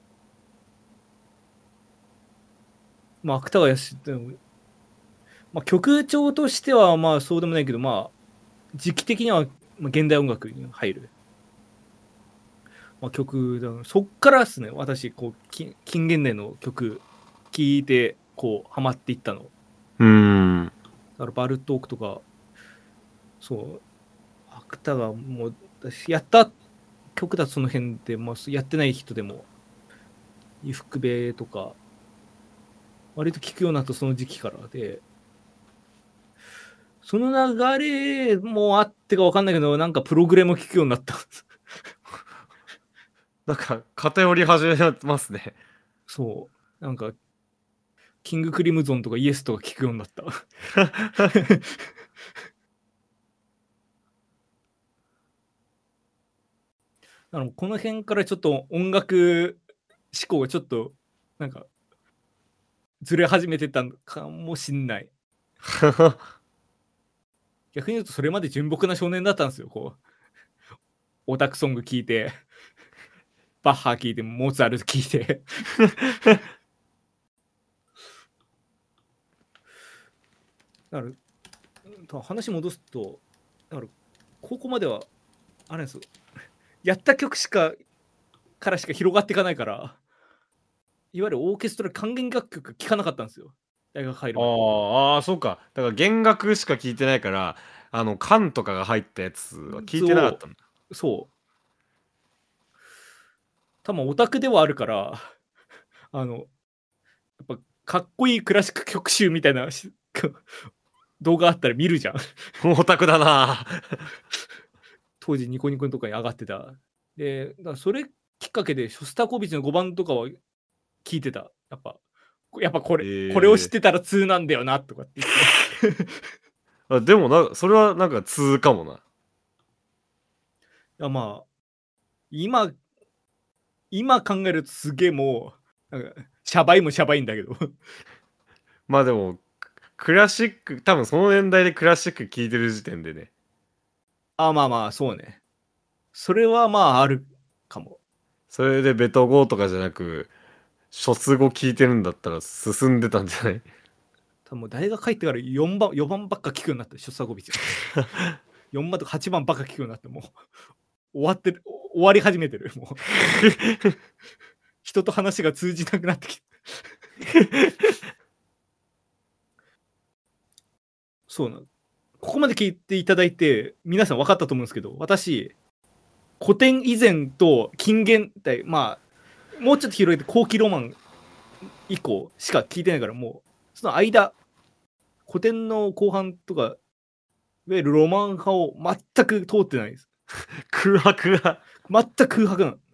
まあ、芥川康って、まあ、曲調としてはまあそうでもないけど、まあ、時期的には現代音楽に入る。まあ、曲だ。そっからですね、私、こう、近現代の曲聴いて、こう、ハマっていったの。 うん。 だからバルトークとか、そう、芥川も、やった曲だとその辺で、まあ、やってない人でも、伊福部とか、割と聞くようになったその時期からで、その流れもあってか分かんないけど、なんかプログレも聞くようになった。 なんか偏り始めますね。 そう。なんか、キングクリムゾンとかイエスとか聞くようになった。だからこの辺からちょっと音楽思考がちょっと、なんか、ずれ始めてたのかもしんない。逆に言うとそれまで純朴な少年だったんですよ。こうオタクソング聞いてバッハ聞いてモーツァルト聞いてだから話戻すと、だから高校まではあれですよ、やった曲しかからしか広がっていかないから、いわゆるオーケストラ管弦楽曲聴かなかったんですよ、大学入るまで。 ああ、そうか。だから弦楽しか聞いてないから、あの、管とかが入ったやつは聞いてなかったんだ。 そう。多分オタクではあるから、あの、やっぱかっこいいクラシック曲集みたいな動画あったら見るじゃん。 オタクだな。 当時ニコニコとかに上がってた。で、だからそれきっかけでショスタコービッチのごばんとかは聞いてた。やっぱ、やっぱこれ、えー、これを知ってたらになんだよなとかって言ってあ。でもな、それはなんかにかもな。いやまあ、今、今考えるとすげえもう、なんかシャバいもシャバいんだけどまあでも、クラシック、多分その年代でクラシック聴いてる時点でね。 あ、まあまあ、そうね。それはまああるかも。 それでベト語とかじゃなく、初ス語聞いてるんだったら進んでたんじゃない？ もう大学入ってからよんばん、よんばんばっか聞くようになって、ショスタコビッチが。よんばんとかはちばんばっか聞くようになって、もう終わってる、終わり始めてる。もう人と話が通じなくなってきて。そうなの。ここまで聞いていただいて、皆さん分かったと思うんですけど、私、古典以前と近現代、まあ、もうちょっと広げて後期ロマン以降しか聞いてないから、もう、その間、古典の後半とか、いわゆるロマン派を全く通ってないです。 空白が。 全く空白なの。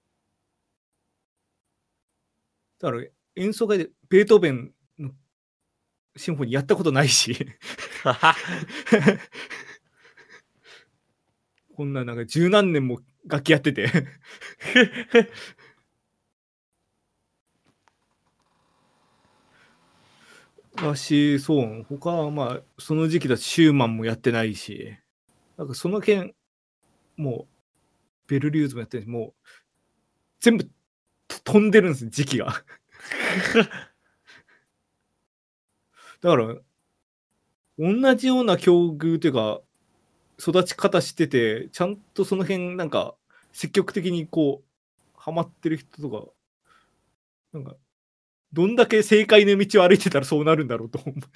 だから演奏会でベートーベンのシンフォニーやったことないしこんななんか十何年も楽器やっててだし、そう他はまあその時期だとシューマンもやってないし、なんかその件もうベルリューズもやってるし、もう全部飛んでるんです時期がだから同じような境遇というか育ち方してて、ちゃんとその辺なんか積極的にこうハマってる人とか、なんかどんだけ正解の道を歩いてたらそうなるんだろうと思う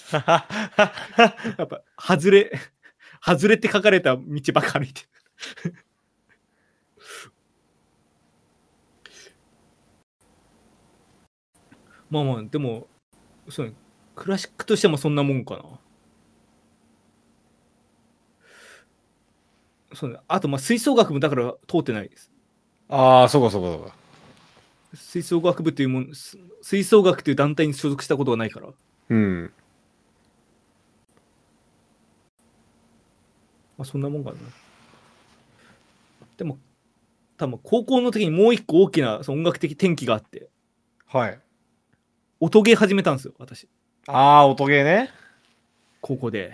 やっぱ外れ外れって書かれた道ばっか歩いてまあまあでもそう、ね、クラシックとしてもそんなもんかな。そう、ね、あとまあ吹奏楽部だから通ってないです。 ああ、そうかそうかそうか。 吹奏楽部というもん、吹奏楽という団体に所属したことがないから。 うん。 まあそんなもんかな。でも多分高校の時にもう一個大きなその音楽的転機があって、 はい。 音ゲー始めたんですよ私。 ああ、音ゲーね。 高校で。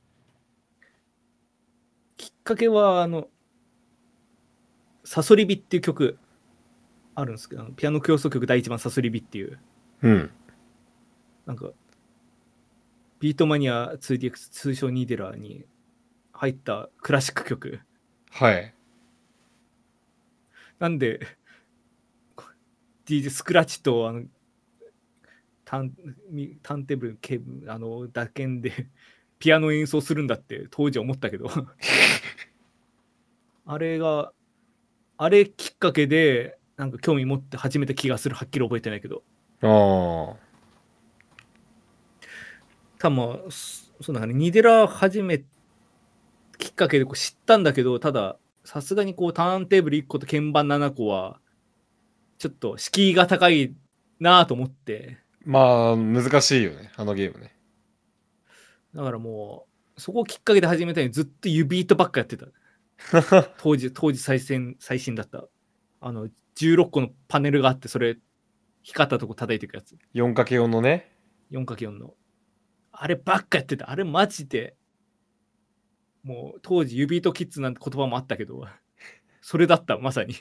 きっかけはあのサソリビっていう曲あるんですけど、ピアノ競争曲だいいちばんサソリビっていう、 うん。 なんかビートマニア ツーディーエックス 通称ニーデラーに入ったクラシック曲。 はい。 なんで ディージェー スクラッチとあのタンターンテーブルケーブルあの打鍵でピアノ演奏するんだって当時は思ったけどあれがあれきっかけでなんか興味持って始めた気がする。はっきり覚えてないけど、 ああ。 多分そうなんかね、ニデラ始めきっかけでこう知ったんだけど、たださすがにこうターンテーブルいっこと鍵盤ななこはちょっと敷居が高いなと思って、 まあ、難しいよね、あのゲームね。 だからもうそこをきっかけで始めたのにずっと指糸ばっかやってた当時当時最先最新だったあのじゅうろっこのパネルがあって、それ光ったとこ叩いていくやつよんかけよん のね。 よんかけよん のあればっかやってた。あれマジでもう当時指糸キッズなんて言葉もあったけどそれだったまさに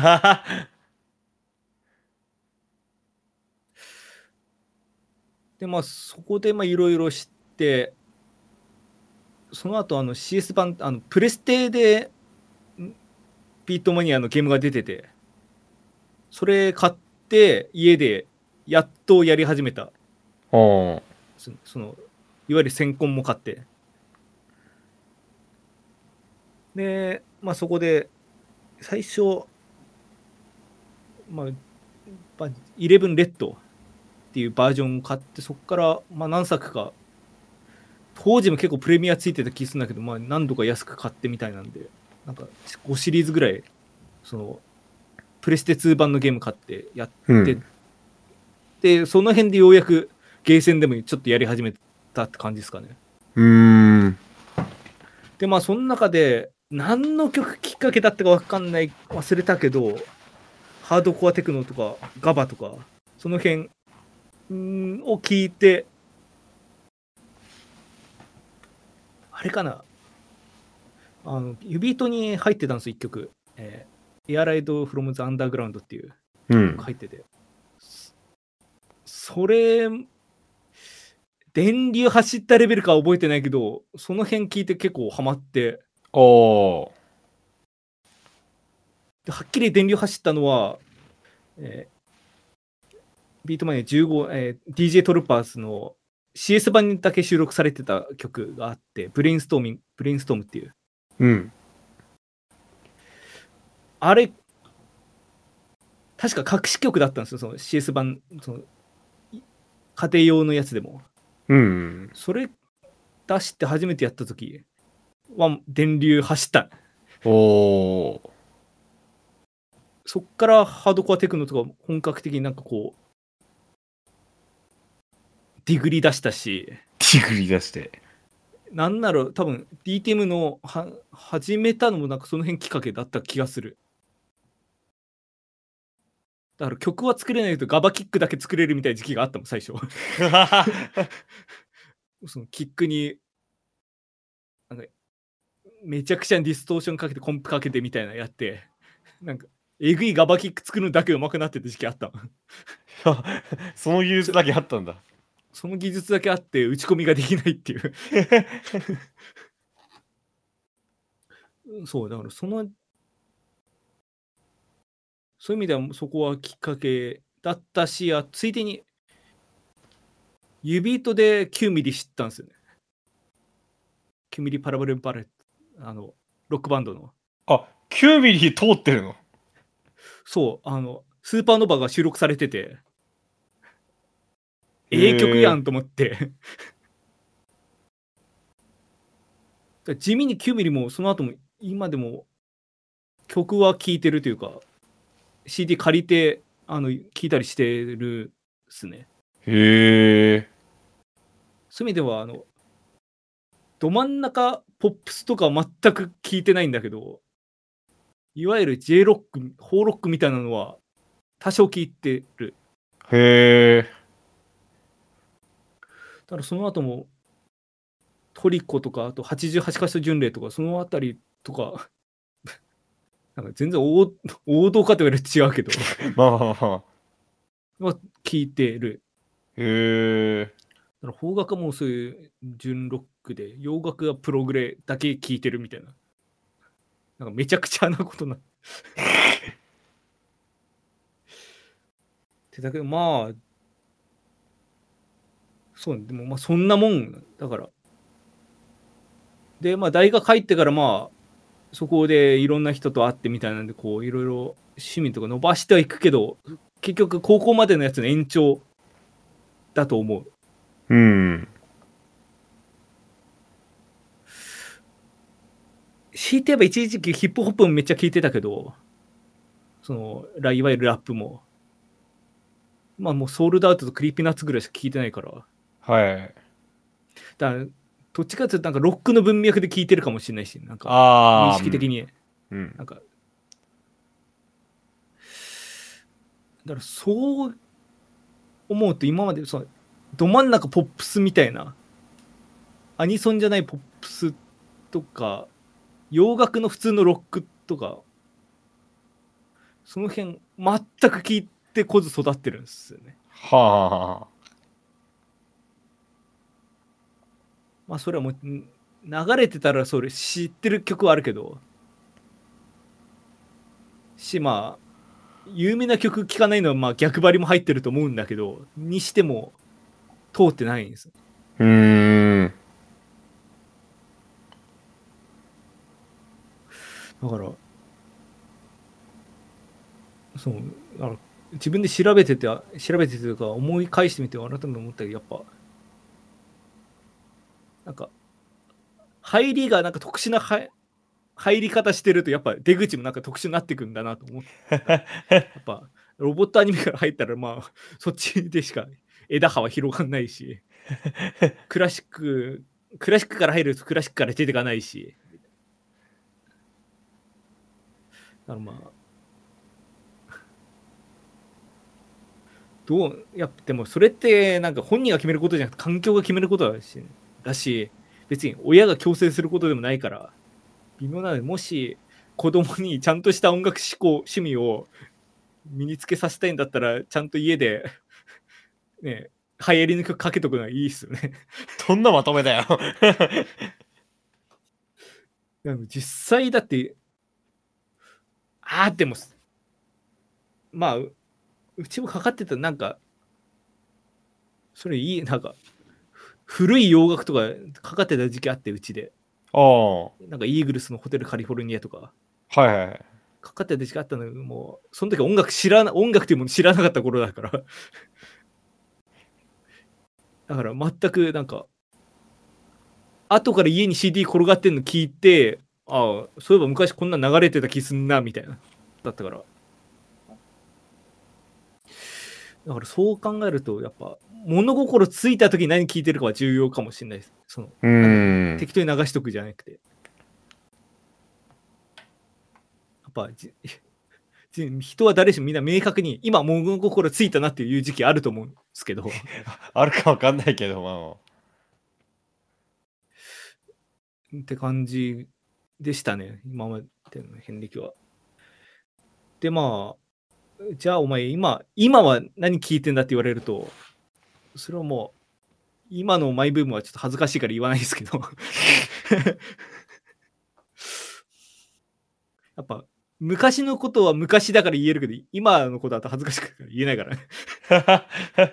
でまあそこでまあいろいろ知って、その後あの シーエス 版あのプレステでビートマニアのゲームが出てて、それ買って家でやっとやり始めた。 そ, そのいわゆるセンコンも買って、でまあそこで最初まあじゅういちレッドっていうバージョンを買って、そこからまあ何作か当時も結構プレミアついてた気するんだけど、まあ何度か安く買ってみたいなんで、なんかごシリーズぐらいそのプレステツー版のゲーム買ってやって、うん、でその辺でようやくゲーセンでもちょっとやり始めたって感じですかね。 うーん。 でまあその中で何の曲きっかけだったか分かんない、忘れたけど、ハードコアテクノとかガバとかその辺を聞いて、あれかな、あの指糸に入ってたんですよいっきょく、えー、エアライドフロムザアンダーグラウンドっていう入ってて、うん、それ電流走ったレベルかは覚えてないけど、その辺聞いて結構ハマって、 おー。 ではっきり電流走ったのは、えービートマニアじゅうご、えー ディージェー トルパーズの シーエス 版にだけ収録されてた曲があって、ブレインストーミング、ブレインストームっていう。 うん。 あれ、確か隠し曲だったんですよ、その シーエス 版、その家庭用のやつでも。 うん。 それ出して初めてやった時は電流走った。 おー。 そっからハードコアテクノとか本格的になんかこう、ディグリ出したし、 ティグリ出して。 なんなら多分 ディーティーエム のは始めたのもなんかその辺きっかけだった気がする。だから曲は作れないけどガバキックだけ作れるみたいな時期があったもん最初。そのキックになんかめちゃくちゃディストーションかけてコンプかけてみたいなやって、なんかえぐいガバキック作るのだけ上手くなってた時期あった。 その技術だけあったんだ。 その技術だけあって打ち込みができないっていうそうだからそのそういう意味ではそこはきっかけだったし、あついでに指糸できゅうミリ知ったんですよね。きゅうミリパラボレンパレット、あのロックバンドの。 あ、きゅうミリ通ってるの？ そうあのスーパーノヴァが収録されてて、ええ曲やんと思って地味にきゅうミリもその後も今でも曲は聴いてるというか シーディー 借りてあの聴いたりしてるっすね。 へえ。 そういう意味ではあのど真ん中ポップスとかは全く聴いてないんだけど、いわゆる J ロック、ホーロックみたいなのは多少聴いてる。 へえ。 ただその後もトリコとかあとはちじゅうはちか所巡礼とかそのあたりとかなんか全然王王道かと言われると違うけどまあまあまあ。 は聞いてる。 へえ。 だから邦楽はもうそういう純ロックで、洋楽はプログレだけ聞いてるみたいな。なんかめちゃくちゃなことなってだけどまあそうでもまあそんなもんだから。でまあ大学入ってからまあそこでいろんな人と会ってみたいなんでこういろいろ趣味とか伸ばしてはいくけど、結局高校までのやつの延長だと思う。 うん。 強いて言えば一時期ヒップホップもめっちゃ聞いてたけど、そのいわゆるラップもまあもうソールドアウトとクリーピーナッツぐらいしか聞いてないから、 はい。 だからどっちかというとなんかロックの文脈で聞いてるかもしれないし、なんか無意ああ。 識的に、 うん。 なんかだからそう思うと今までそうど真ん中ポップスみたいなアニソンじゃないポップスとか洋楽の普通のロックとかその辺全く聞いてこず育ってるんですよね。 はあ。 まあそれはもう流れてたらそれ知ってる曲はあるけどし、まあ有名な曲聴かないのはまあ逆張りも入ってると思うんだけどにしても通ってないんです。 うーん。 だからそうだから自分で調べてて調べててとか思い返してみて改めて思ったけどやっぱなんか入りがなんか特殊なは入り方してるとやっぱ出口もなんか特殊になっていくんだなと思った。やっぱロボットアニメから入ったらまあそっちでしか枝葉は広がんないしクラシッククラシックから入るとクラシックから出てかないし、だからまあどうやってもそれってなんか本人が決めることじゃなくて環境が決めることだしだし別に親が強制することでもないから微妙なので、もし子供にちゃんとした音楽思考趣味を身につけさせたいんだったらちゃんと家でね流行りの曲かけとくのはいいっすよね。 どんなまとめだよ。 でも実際だって、あーでも、まあ、ううちもかかってた、なんか、それいい、なんか、ふ古い洋楽とかかかってた時期あって、うちで。 ああ。はなんかイーグルスのホテルカリフォルニアとか、 いはいはい。 かかってた時期あったのに、もう、その時音楽知らな、音楽っていうもの知らなかった頃だから。だから全くなんか、後から家に シーディー 転がってんの聞いて、ああ、そういえば昔こんな流れてた気すんな、みたいな。だったから。だからそう考えると、やっぱ、物心ついた時に何聞いてるかは重要かもしれないです。その、 うーん。 適当に流しとくじゃなくて。やっぱじ、じ人は誰しもみんな明確に、今物心ついたなっていう時期あると思うんですけど、 あるかわかんないけど、まあまあ。 って感じでしたね、今までの遍歴は。で、まあ、じゃあお前今、今は何聞いてんだって言われると、それはもう、今のマイブームはちょっと恥ずかしいから言わないですけど、やっぱ、昔のことは昔だから言えるけど、今のことだと恥ずかしくて言えないからね。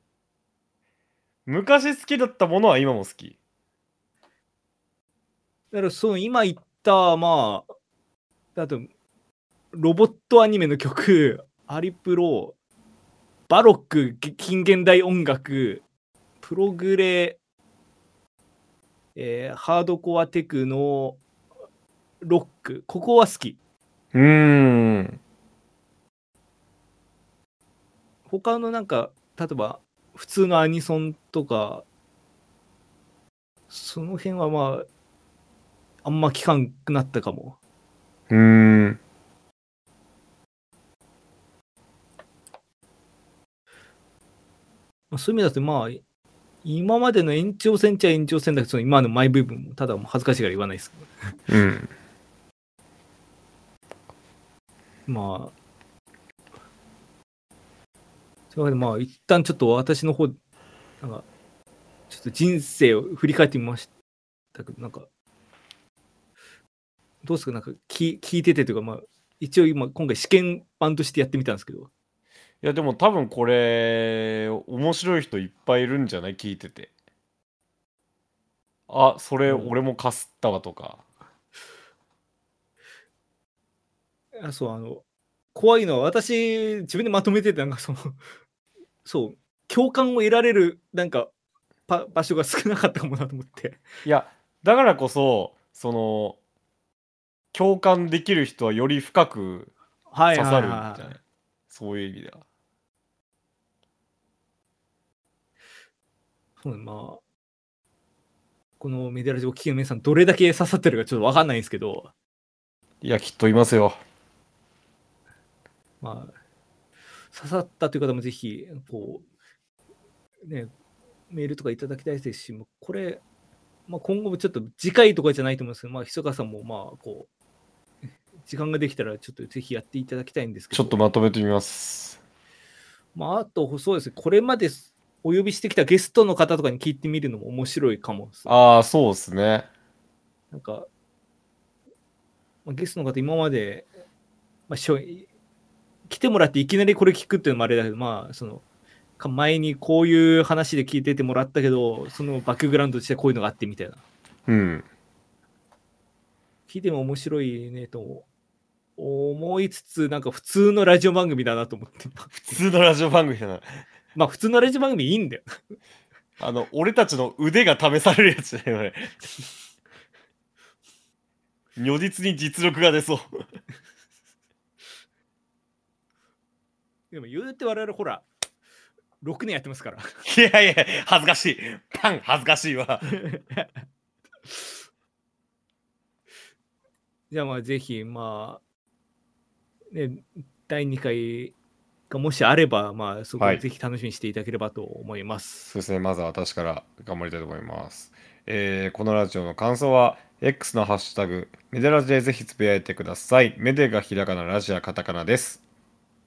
昔好きだったものは今も好き。 だからその今言った、まあ、あと、ロボットアニメの曲、アリプロ、バロック、近現代音楽、プログレ、えーハードコアテクノ、ロック、ここは好き。 うーん。 他のなんか、例えば、普通のアニソンとか、その辺はまあ、あんま聞かんくなったかも。 うーん。 まあ、そういう意味だと、まあ、今までの延長線っちゃ延長線だけど、その今のマイ部分も、ただもう恥ずかしいから言わないですけど。 うん。 まあ、というわけで、まあ、一旦ちょっと私の方、なんか、ちょっと人生を振り返ってみましたけど、なんか、どうですか、なんか聞、聞いててというか、まあ、一応今、今回試験版としてやってみたんですけど、 いや、でも多分これ、面白い人いっぱいいるんじゃない聞いてて。あ、それうん俺もかすったわとか。 あそう、あの、怖いのは、私、自分でまとめてて、なんかその、そう、共感を得られる、なんか、パ場所が少なかったかもなと思って。 いや、だからこそ、その、共感できる人はより深くはいはい刺さるんじゃない？ はい。 そういう意味では。 そうね、まあ、このメディアラジオを聞きの皆さん、どれだけ刺さってるかちょっとわかんないんですけど、 いや、きっといますよ。 まあ、刺さったという方もぜひ、こう、ね、メールとかいただきたいですし、もうこれ、まあ、今後もちょっと次回とかじゃないと思うんですけど、まあ、ひそかさんも、まあ、こう、時間ができたら、ちょっとぜひやっていただきたいんですけど、 ちょっとまとめてみます。 まあ、あと、そうですね、これまでお呼びしてきたゲストの方とかに聞いてみるのも面白いかも。 ああ、そうですね。 なんか、まあ、ゲストの方、今まで、まあ、しょ来てもらっていきなりこれ聞くっていうのもあれだけど、まあ、その、前にこういう話で聞いててもらったけど、そのバックグラウンドとしてこういうのがあってみたいな。 うん。 聞いても面白いねと思いつつ、なんか普通のラジオ番組だなと思って。 普通のラジオ番組だな。 まあ普通のラジオ番組いいんだよ。 あの、俺たちの腕が試されるやつだよね。如実に実力が出そう。 でも言うて我々ほら、ろくねんやってますから。 いやいや、恥ずかしい。パン、恥ずかしいわ。 じゃあまあぜひ、まあ、ね、だいにかいがもしあれば、まあそこはい。 をぜひ楽しみにしていただければと思います。 そうですね。まずは私から頑張りたいと思います。えーこのラジオの感想は、X のハッシュタグ、メデラジでぜひつぶやいてください。メデがひらがな、ラジはカタカナです。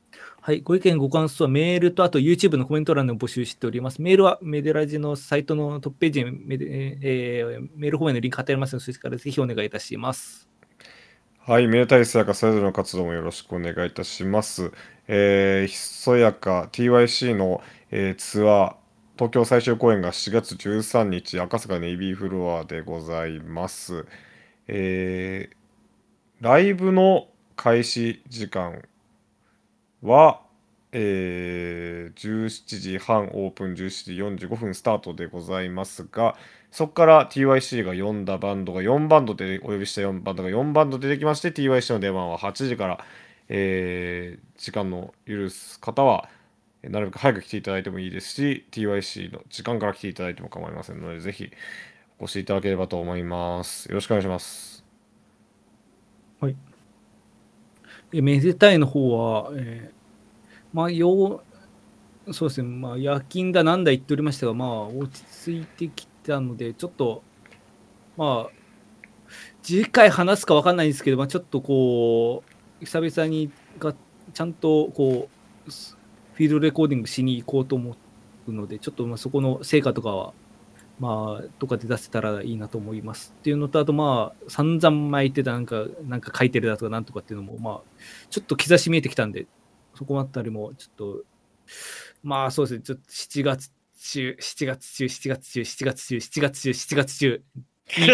はい、ご意見ご感想はメールとあと YouTube のコメント欄でも募集しております。メールはメデラジのサイトのトップページにメデ、えー、メールフォームのリンク貼ってありますので、そちらからぜひお願いいたします。 はい、メータイスやかそれぞれの活動もよろしくお願いいたします。えー、ひそやか ティーワイシー の、えー、ツアー、東京最終公演がしがつじゅうさんにち、赤坂ネイビーフロアでございます。えー、ライブの開始時間は、えー、じゅうしちじはんオープン、じゅうしちじよんじゅうごふんスタートでございますが、そこから ティーワイシー が呼んだバンドがよんバンドでお呼びしたよんバンドがよんバンド出てきまして、 ティーワイシー の出番ははちじから、えー、時間の許す方はなるべく早く来ていただいてもいいですし、 ティーワイシー の時間から来ていただいても構いませんので、ぜひお越しいただければと思います。よろしくお願いします。 はい。えめでたいの方は、えーまあ、よう、そうですね、まあ、夜勤だなんだ言っておりましたが、まあ、落ち着いてきたので、ちょっと、まあ、次回話すか分かんないんですけど、まあ、ちょっとこう、久々にがちゃんとこう、フィールドレコーディングしに行こうと思うので、ちょっとまあそこの成果とかは、まあ、とかで出せたらいいなと思いますっていうのと、あとまあ、散々巻いてたなんか、なんか書いてるだとかなんとかっていうのも、まあ、ちょっと兆し見えてきたんで、そこあたりも、ちょっと、まあそうですね、ちょっとしちがつ中、しちがつ中、しちがつ中、しちがつ中、しちがつ中、しちがつ中に、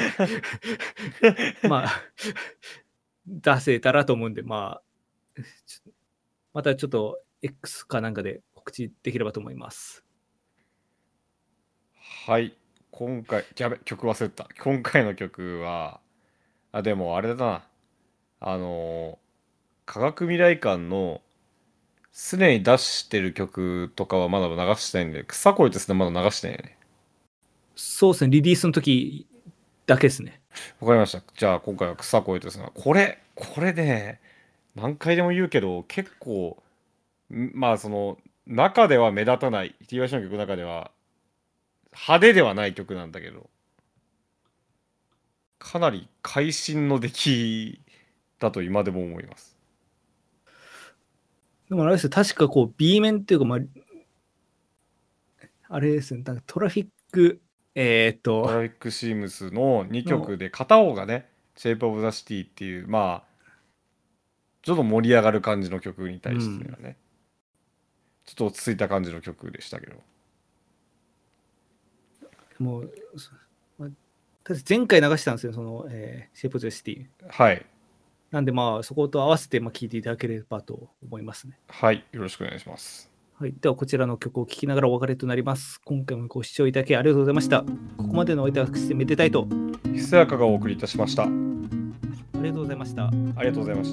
まあ、出せたらと思うんで、まあ、またちょっと X かなんかで告知できればと思います。 はい、今回、やべ、曲忘れた。今回の曲は、あ、でもあれだな。あの、科学未来館のすでに出してる曲とかはまだ流してないんで、草恋ですね、まだ流してないよね。 そうですね、リリースの時だけですね。 わかりました。じゃあ今回は草恋ですが、これ、これね、何回でも言うけど、結構、んまあその、中では目立たない、ティーワイシー の曲の中では派手ではない曲なんだけど、かなり会心の出来だと今でも思います。 でもあれですよ、確かこう B 面っていうか、まあ、あれですね、なんかトラフィック、えー、っと、 トラフィックシームスのにきょくで、片方がね、Shape of the City っていう、まあ、ちょっと盛り上がる感じの曲に対してはね、うん、ちょっと落ち着いた感じの曲でしたけど。 もう、まあ、前回流したんですよ、その、えー、Shape of the City。 はい。 なんでまあ、そこと合わせてまあ聴いていただければと思いますね。 はい、よろしくお願いします。 はい、ではこちらの曲を聴きながらお別れとなります。今回もご視聴いただきありがとうございました。ここまでのお相手は私めでたいとひそやかがお送りいたしました。ありがとうございました。 ありがとうございました。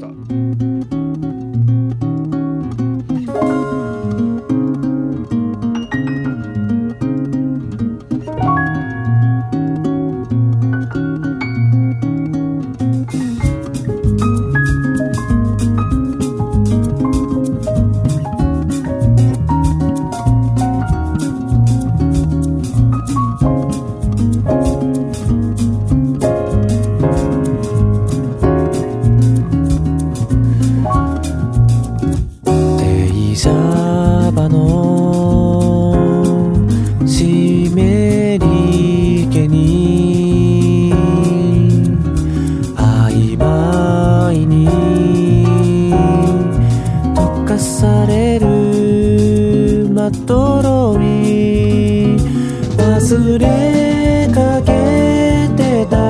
忘れかけてた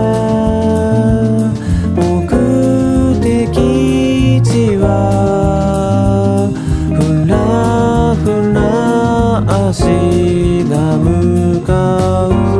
目的地はふらふら足が向かう